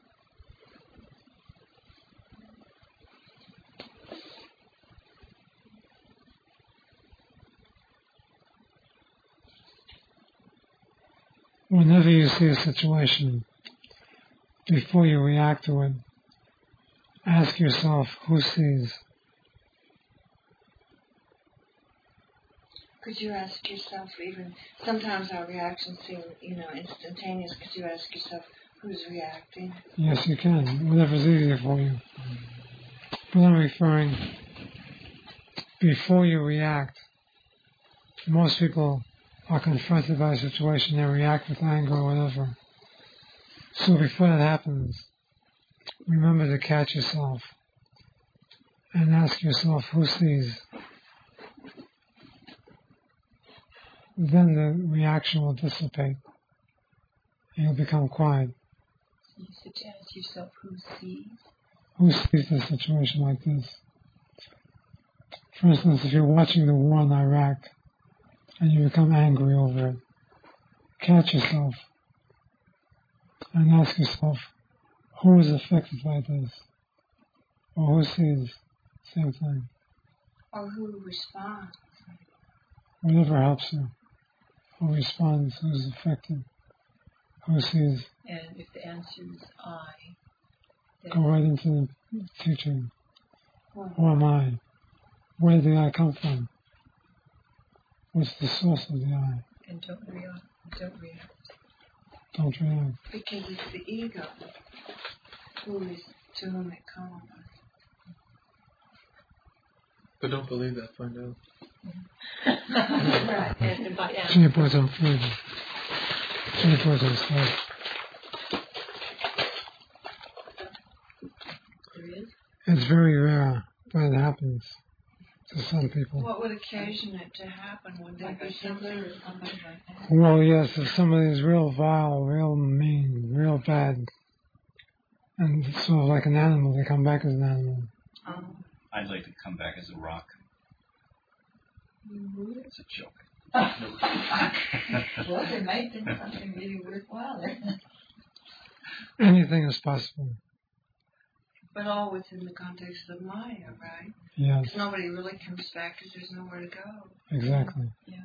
[SPEAKER 1] Whenever you see a situation, before you react to it, ask yourself, who sees?
[SPEAKER 2] Could you ask yourself, even sometimes our reactions seem, instantaneous. Could you ask yourself, who's reacting?
[SPEAKER 1] Yes, you can. Whatever's easier for you. But I'm referring, before you react, most people are confronted by a situation, they react with anger or whatever. So before that happens, remember to catch yourself and ask yourself, who sees? Then the reaction will dissipate and you'll become quiet.
[SPEAKER 6] You should ask yourself, who sees?
[SPEAKER 1] Who sees a situation like this? For instance, if you're watching the war in Iraq and you become angry over it, catch yourself and ask yourself, who is affected by this? Or who sees? Same thing.
[SPEAKER 2] Or who responds?
[SPEAKER 1] Whatever helps you. Who responds? Who's affected? Who sees?
[SPEAKER 6] And if the answer is I,
[SPEAKER 1] go right into the teaching. Who am I? Where did the I come from? What's the source of the I?
[SPEAKER 6] And don't react.
[SPEAKER 1] Don't react.
[SPEAKER 2] Because it's the ego to whom it comes.
[SPEAKER 7] But don't believe that, find out.
[SPEAKER 5] Right.
[SPEAKER 6] And by
[SPEAKER 1] She put some food. She put some stuff.
[SPEAKER 6] there is.
[SPEAKER 1] It's very rare, but it happens to some people.
[SPEAKER 2] What would occasion it to happen? Would there be something or something like that?
[SPEAKER 1] Well, yes, if somebody's real vile, real mean, real bad, and sort of like an animal, they come back as an animal.
[SPEAKER 4] I'd like to come back as a rock. It's a joke.
[SPEAKER 5] Well, there might have been something really worthwhile there.
[SPEAKER 1] Anything is possible.
[SPEAKER 2] But all within the context of Maya, right?
[SPEAKER 1] Yes,
[SPEAKER 2] Because nobody really comes back because there's nowhere to go.
[SPEAKER 1] exactly.
[SPEAKER 2] Yeah.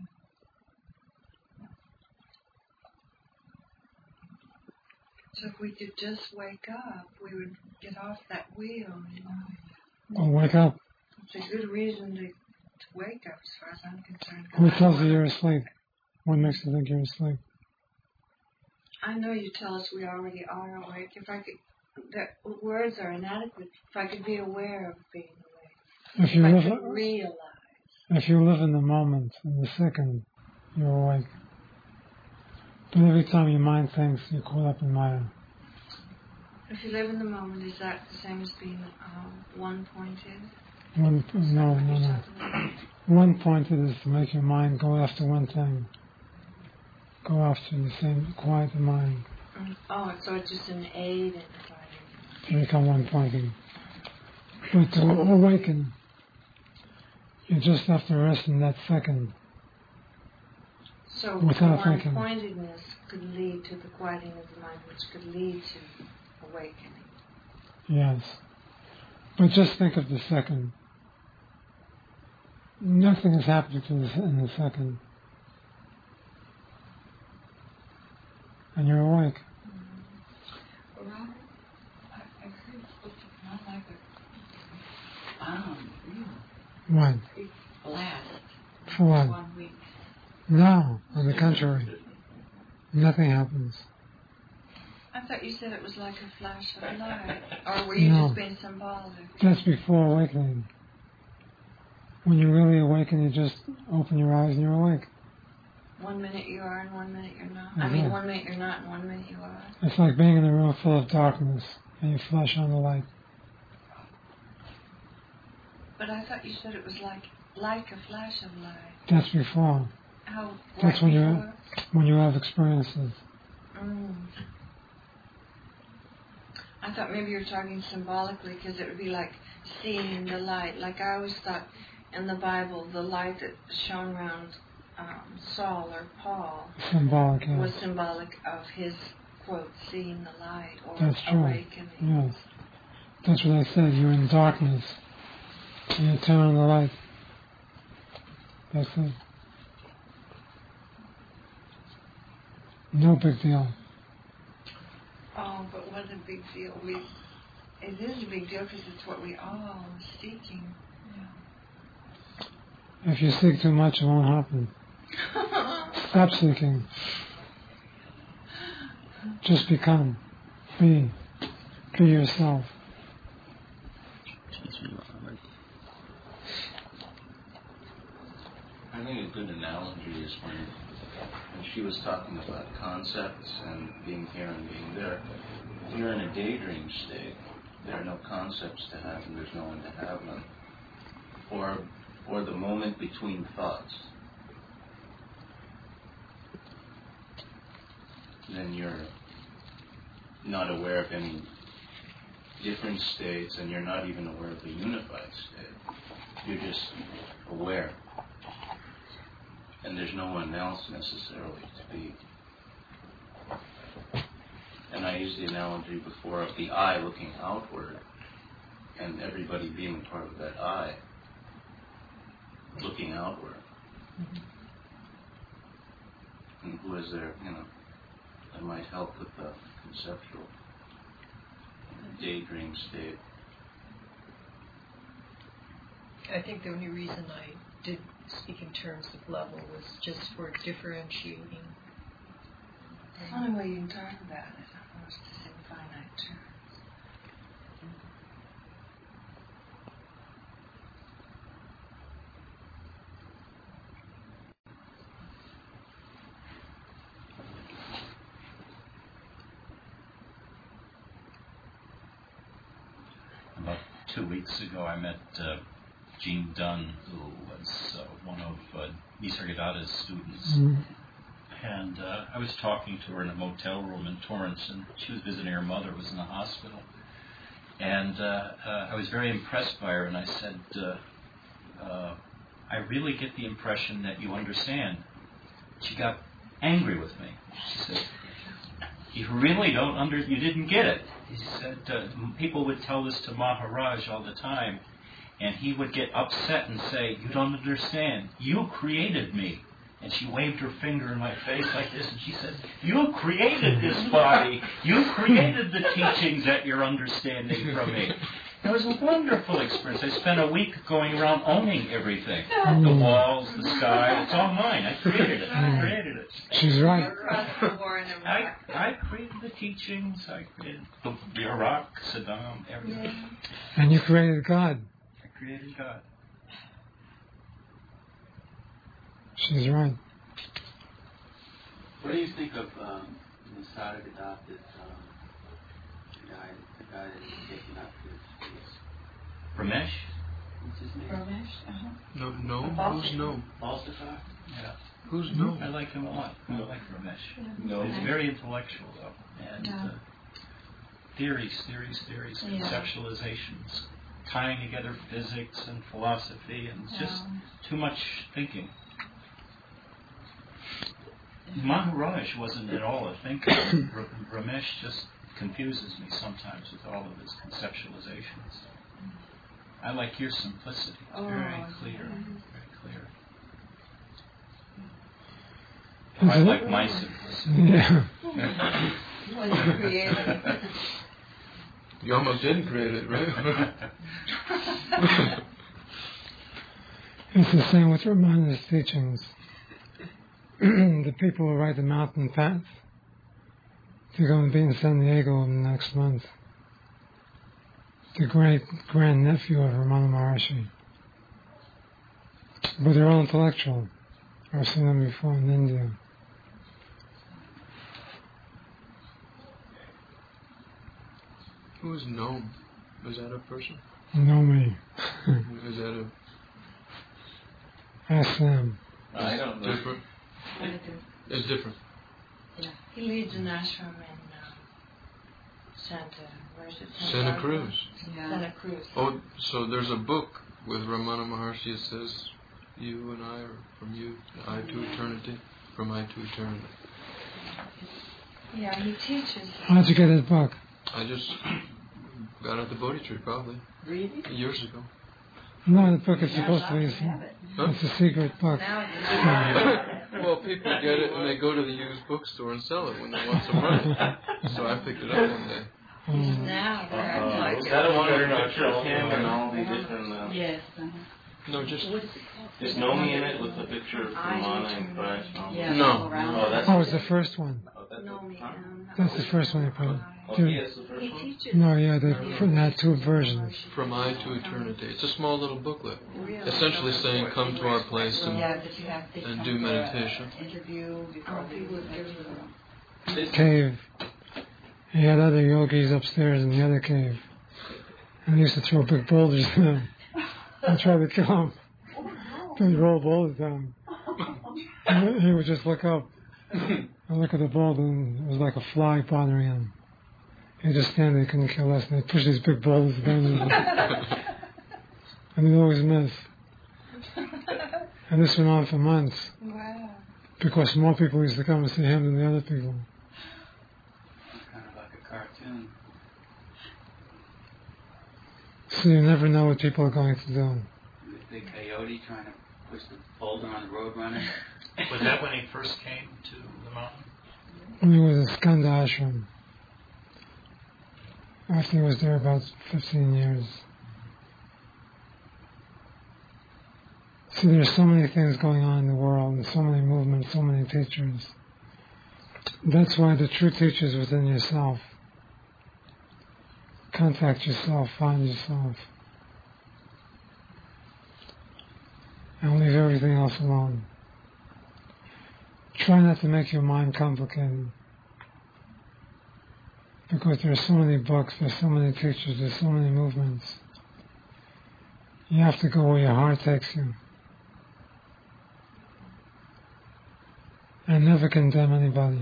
[SPEAKER 2] So if we could just wake up, we would get off that wheel, you know.
[SPEAKER 1] Well, wake up.
[SPEAKER 2] It's a good reason to wake up, as far as I'm concerned.
[SPEAKER 1] Who tells you you're asleep? What makes you think you're asleep?
[SPEAKER 2] I know you tell us we already are awake. If I could, the words are inadequate. If I could be aware of being awake. If I could realize.
[SPEAKER 1] If you live in the moment, in the second, you're awake. But every time your mind thinks, you're caught up in Maya.
[SPEAKER 2] If you live in the moment, is that the same as being one-pointed?
[SPEAKER 1] No. One-pointed is to make your mind go after one thing. Go after the same, quiet the mind.
[SPEAKER 2] Oh, so it's just an aid in
[SPEAKER 1] To become one-pointed. But to awaken, you just have to rest in that second.
[SPEAKER 2] So
[SPEAKER 1] without thinking.
[SPEAKER 2] one-pointedness could lead to the quieting of the mind, which could lead to awakening.
[SPEAKER 1] Yes. But just think of the second. Nothing is happening in the second. And you're awake.
[SPEAKER 5] Robert, I heard it's not like a
[SPEAKER 1] What?
[SPEAKER 5] big blast
[SPEAKER 1] For what?
[SPEAKER 5] 1 week.
[SPEAKER 1] No, on the contrary. Nothing happens.
[SPEAKER 2] I thought you said it was like a flash of light. Or were you just being symbolic?
[SPEAKER 1] That's before awakening. When you really awaken, you just open your eyes and you're awake.
[SPEAKER 2] 1 minute you are and 1 minute you're not. I mean, 1 minute you're not and 1 minute you are.
[SPEAKER 1] It's like being in a room full of darkness and you flash on the light.
[SPEAKER 2] But I thought you said it was like a flash of light.
[SPEAKER 1] That's before.
[SPEAKER 2] How?
[SPEAKER 1] That's
[SPEAKER 2] right
[SPEAKER 1] when you have experiences.
[SPEAKER 2] I thought maybe you were talking symbolically because it would be like seeing the light. Like I always thought in the Bible, the light that shone around Saul or Paul
[SPEAKER 1] Symbolic, yes.
[SPEAKER 2] was symbolic of his, quote, seeing the light or
[SPEAKER 1] That's true.
[SPEAKER 2] awakening.
[SPEAKER 1] Yes. That's what I said. You're in darkness and you turn on the light. That's it. No big deal.
[SPEAKER 2] Oh, but what a big deal. It is a big deal because it's what we all are seeking. Yeah.
[SPEAKER 1] If you seek too much, it won't happen. Stop seeking. Just become. Be yourself.
[SPEAKER 8] I think a good analogy is when she was talking about concepts and being here and being there. If you're in a daydream state, there are no concepts to have and there's no one to have them. Or the moment between thoughts. Then you're not aware of any different states and you're not even aware of a unified state. You're just aware. And there's no one else necessarily to be. And I used the analogy before of the eye looking outward and everybody being part of that eye looking outward. And who is there, that might help with the conceptual daydream state.
[SPEAKER 6] I think the only reason I did speak in terms of level was just for differentiating.
[SPEAKER 2] The only way you can talk about it was to say finite terms.
[SPEAKER 4] 2 weeks ago, I met Jean Dunn, who was one of Nisargadatta's students.
[SPEAKER 1] Mm.
[SPEAKER 4] And I was talking to her in a motel room in Torrance, and she was visiting her mother, who was in the hospital. And I was very impressed by her, and I said, I really get the impression that you understand. She got angry with me. She said, you really you didn't get it. He said, people would tell this to Maharaj all the time, and he would get upset and say, you don't understand. You created me. And she waved her finger in my face like this, and she said, you created this body. You created the teachings that you're understanding from me. It was a wonderful experience. I spent a week going around owning everything. The walls, the sky, it's all mine. I created it.
[SPEAKER 1] She's right.
[SPEAKER 4] I created the teachings. I created the Iraq, Saddam, everything.
[SPEAKER 1] And you created God.
[SPEAKER 4] I created God.
[SPEAKER 1] She's right.
[SPEAKER 3] What do you think of Nisargadatta's the guy that is taking up his
[SPEAKER 4] Ramesh?
[SPEAKER 3] What's his name?
[SPEAKER 5] Ramesh?
[SPEAKER 7] No. Who's no?
[SPEAKER 3] Falsifier?
[SPEAKER 4] Yeah.
[SPEAKER 7] Who's no?
[SPEAKER 4] I like him a lot. I like Ramesh.
[SPEAKER 8] No.
[SPEAKER 4] He's very intellectual, though. And theories, conceptualizations, tying together physics and philosophy, and just too much thinking. Maharaj wasn't at all a thinker. Ramesh just confuses me sometimes with all of his conceptualizations. I like your simplicity. It's very clear. I like my simplicity.
[SPEAKER 1] Yeah.
[SPEAKER 9] Well, you created it.
[SPEAKER 7] You almost didn't create it, right?
[SPEAKER 1] It's the same with Ramana's teachings. The people who write the Mountain Path, they're going to be in San Diego next month. The great grandnephew of Ramana Maharshi. But they're all intellectual. I've seen them before in India.
[SPEAKER 7] Who is Noam? Is that a person?
[SPEAKER 1] Nomi.
[SPEAKER 7] Is that
[SPEAKER 1] Ask them.
[SPEAKER 8] I don't know.
[SPEAKER 7] different? It's different.
[SPEAKER 2] Yeah. He leads an ashram in where's it?
[SPEAKER 7] Santa Cruz.
[SPEAKER 5] Yeah.
[SPEAKER 2] Santa Cruz.
[SPEAKER 7] Oh, so there's a book with Ramana Maharshi that says, you and I are from you, I to eternity, from I to eternity.
[SPEAKER 2] Yeah, he teaches.
[SPEAKER 1] How'd you get his book?
[SPEAKER 7] I just got it at the Bodhi Tree, probably.
[SPEAKER 5] Really?
[SPEAKER 7] Years ago.
[SPEAKER 1] No, the book is supposed to be. It's a secret book.
[SPEAKER 7] Well, people get it and they go to the used bookstore and sell it when they want some money. So I picked it up one day.
[SPEAKER 2] Now,
[SPEAKER 8] Is that a one with a picture of him and all the different...
[SPEAKER 5] Yes.
[SPEAKER 7] No, just...
[SPEAKER 8] Is Nomi in it with a picture of Ramana and Christ?
[SPEAKER 5] Yeah,
[SPEAKER 7] No.
[SPEAKER 8] Oh, that's...
[SPEAKER 1] Oh, it's the first one. That's the first one they put.
[SPEAKER 8] Oh, he is the first one?
[SPEAKER 1] No, yeah, they had two versions.
[SPEAKER 7] From I to eternity. It's a small little booklet. Essentially saying, come to our place and do meditation.
[SPEAKER 5] Interview before
[SPEAKER 1] Cave. He had other yogis upstairs in the other cave. And he used to throw big boulders at them and try to kill them. He'd roll boulders down. And he would just look up and look at the boulder, and it was like a fly bothering him. He'd just stand there, he couldn't care less, and he'd push these big boulders down. And he'd always miss. And this went on for months.
[SPEAKER 2] Wow.
[SPEAKER 1] Because more people used to come and see him than the other people.
[SPEAKER 3] Kind of like a cartoon.
[SPEAKER 1] So you never know what people are going to do.
[SPEAKER 3] The big coyote trying to push the boulder on the road runner.
[SPEAKER 4] Was that when he first came to the mountain?
[SPEAKER 1] When he was at Skanda Ashram. After he was there about 15 years. So there's so many things going on in the world, and so many movements, so many teachers. That's why the true teacher is within yourself. Contact yourself, find yourself. And leave everything else alone. Try not to make your mind complicated. Because there are so many books, there's so many teachers, there's so many movements. You have to go where your heart takes you. And never condemn anybody.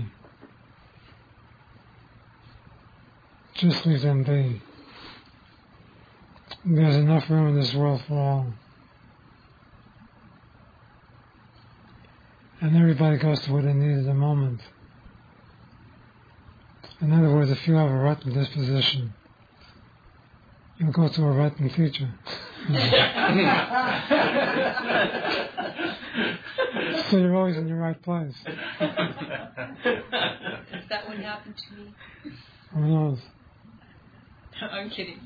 [SPEAKER 1] Just leave them be. There's enough room in this world for all. And everybody goes to what they need at the moment. In other words, if you have a rotten disposition, you'll go to a rotten teacher. So you're always in the right place.
[SPEAKER 6] Is that what happened to me?
[SPEAKER 1] Who knows?
[SPEAKER 6] I'm kidding.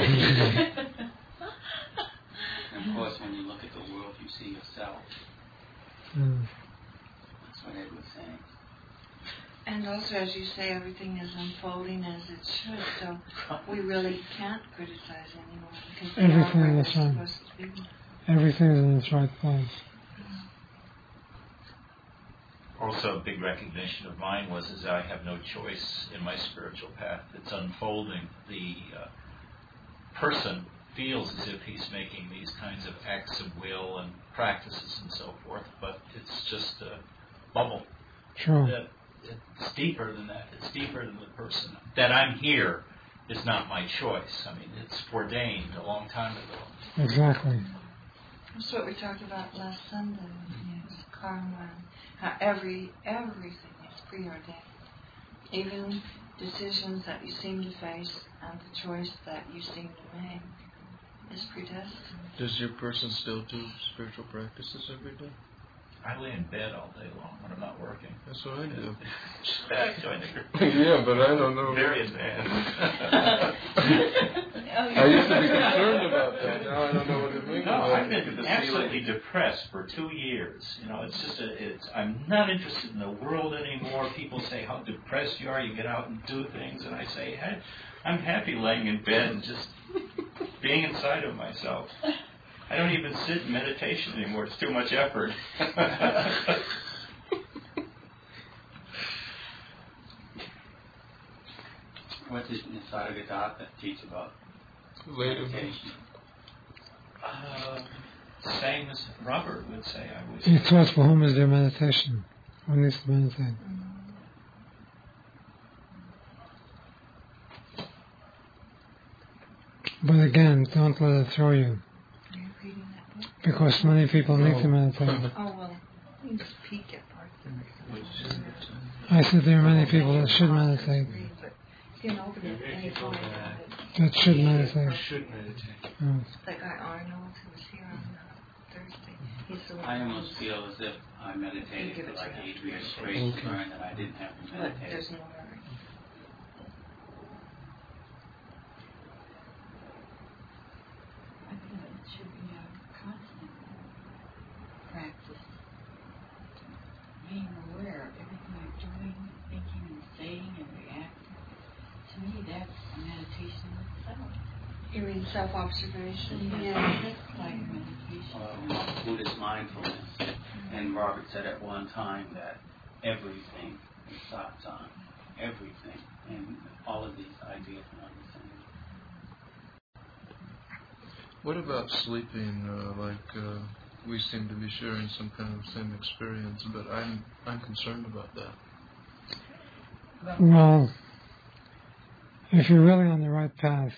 [SPEAKER 3] Of course, when you look at the world, you see yourself. That's what Ed was saying.
[SPEAKER 2] And also, as you say, everything is unfolding as it should, so we really can't criticize anyone because they are where they're supposed to be.
[SPEAKER 1] Everything is in its right place.
[SPEAKER 4] Also, a big recognition of mine was is I have no choice in my spiritual path. It's unfolding. The person feels as if he's making these kinds of acts of will and practices and so forth, but it's just a bubble.
[SPEAKER 1] Sure.
[SPEAKER 4] It's deeper than that. It's deeper than the person. That I'm here is not my choice. I mean, it's ordained a long time ago.
[SPEAKER 1] Exactly.
[SPEAKER 2] That's what we talked about last Sunday. Yes, karma. How everything is preordained. Even decisions that you seem to face and the choice that you seem to make is predestined.
[SPEAKER 7] Does your person still do spiritual practices every day?
[SPEAKER 4] I lay in bed all day long when I'm not working.
[SPEAKER 7] That's what I do.
[SPEAKER 4] I joined the group.
[SPEAKER 7] Yeah, but I don't know.
[SPEAKER 4] Very advanced.
[SPEAKER 7] I used to be concerned about that. Now I don't know what it means.
[SPEAKER 4] No, I've been absolutely depressed for 2 years. You know, it's just I'm not interested in the world anymore. People say how depressed you are. You get out and do things, and I say, hey, I'm happy laying in bed and just being inside of myself. I don't even sit in meditation anymore. It's too much effort.
[SPEAKER 3] What did Nisargadatta teach about meditation?
[SPEAKER 4] Same as Robert would say, I would.
[SPEAKER 1] He taught for whom is their meditation. Who needs to meditate? But again, don't let it throw you. Because many people need to meditate.
[SPEAKER 2] Oh, well, you just peek at parts of it.
[SPEAKER 1] I said there are many people that should meditate. That should meditate.
[SPEAKER 2] That guy Arnold who was here on Thursday. He's the one.
[SPEAKER 3] I almost feel as if I meditated like Adrian Grace to learn that I didn't have to meditate.
[SPEAKER 2] There's no worry.
[SPEAKER 5] I feel it should be a constant practice. Being aware of everything I'm doing, thinking and saying and reacting. To me, that's a meditation in itself.
[SPEAKER 2] You mean self-observation?
[SPEAKER 5] Yeah, that's like meditation.
[SPEAKER 3] Buddhist mindfulness. And Robert said at one time that everything is satsang. Everything. And all of these ideas are not the same.
[SPEAKER 7] What about sleeping? We seem to be sharing some kind of same experience, but I'm concerned about that.
[SPEAKER 1] Well, if you're really on the right path,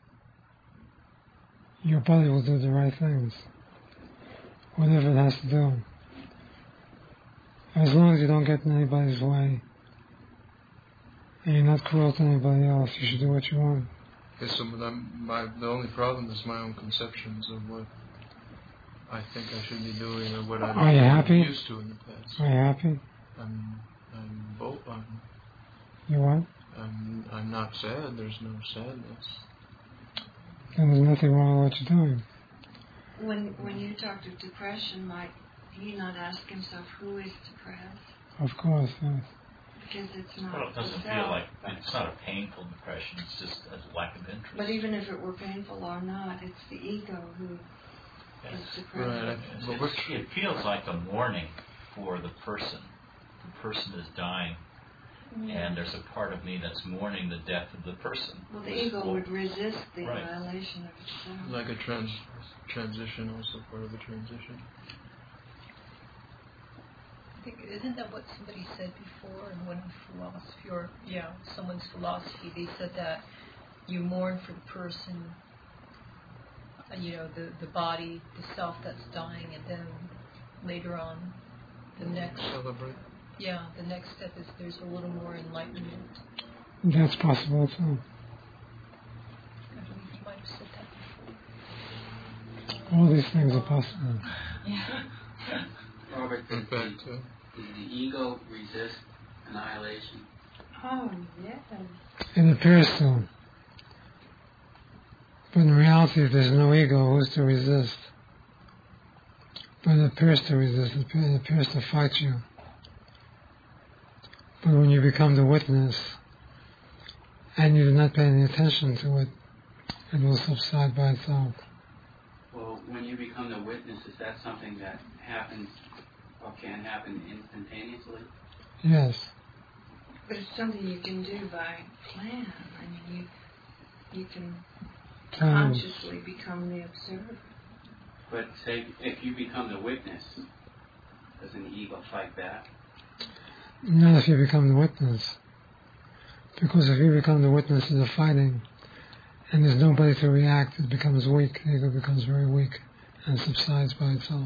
[SPEAKER 1] your body will do the right things, whatever it has to do. As long as you don't get in anybody's way, and you're not cruel to anybody else, you should do what you want.
[SPEAKER 7] Okay, so the only problem is my own conceptions of what I think I should be doing or what I'm used to in the past.
[SPEAKER 1] Are you happy?
[SPEAKER 7] I'm
[SPEAKER 1] You what?
[SPEAKER 7] I'm not sad. There's no sadness.
[SPEAKER 1] Then there's nothing wrong with what you're doing.
[SPEAKER 2] When you talked of depression, might he not ask himself who is depressed?
[SPEAKER 1] Of course, yes.
[SPEAKER 2] Because it's not.
[SPEAKER 4] Well, it doesn't feel like it's not a painful depression. It's just a lack of interest.
[SPEAKER 2] But even if it were painful or not, it's the ego who is depressed.
[SPEAKER 7] Right.
[SPEAKER 4] It feels like a mourning for the person. The person is dying. And there's a part of me that's mourning the death of the person.
[SPEAKER 2] Well, the ego would resist the annihilation of itself.
[SPEAKER 7] Like a transition, also part of the transition.
[SPEAKER 6] I think, isn't that what somebody said before in one philosophy, or someone's philosophy? They said that you mourn for the person, the body, the self that's dying, and then later on, the next.
[SPEAKER 7] Celebrate.
[SPEAKER 6] Yeah, the next step is there's a little more enlightenment.
[SPEAKER 1] That's possible too.
[SPEAKER 6] I believe you might have said that before.
[SPEAKER 1] All these things are possible.
[SPEAKER 2] Yeah.
[SPEAKER 3] Robert, does the ego resist annihilation?
[SPEAKER 2] Oh, yes.
[SPEAKER 1] It appears to. But in reality, if there's no ego, who's to resist? But it appears to resist. It appears to fight you. But when you become the witness, and you do not pay any attention to it, it will subside by itself.
[SPEAKER 3] Well, when you become the witness, is that something that happens or can happen instantaneously?
[SPEAKER 1] Yes.
[SPEAKER 2] But it's something you can do by plan. I mean, you can consciously become the observer.
[SPEAKER 3] But say, if you become the witness, doesn't the ego fight back?
[SPEAKER 1] Not if you become the witness. Because if you become the witness of the fighting, and there's nobody to react, it becomes weak. The ego becomes very weak and subsides by itself.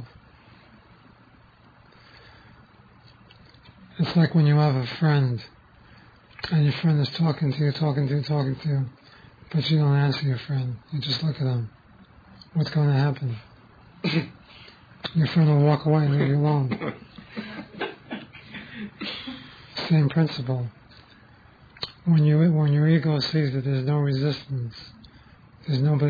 [SPEAKER 1] It's like when you have a friend, and your friend is talking to you, but you don't answer your friend. You just look at him. What's going to happen? Your friend will walk away and leave you alone. Same principle. When your ego sees that there's no resistance, there's nobody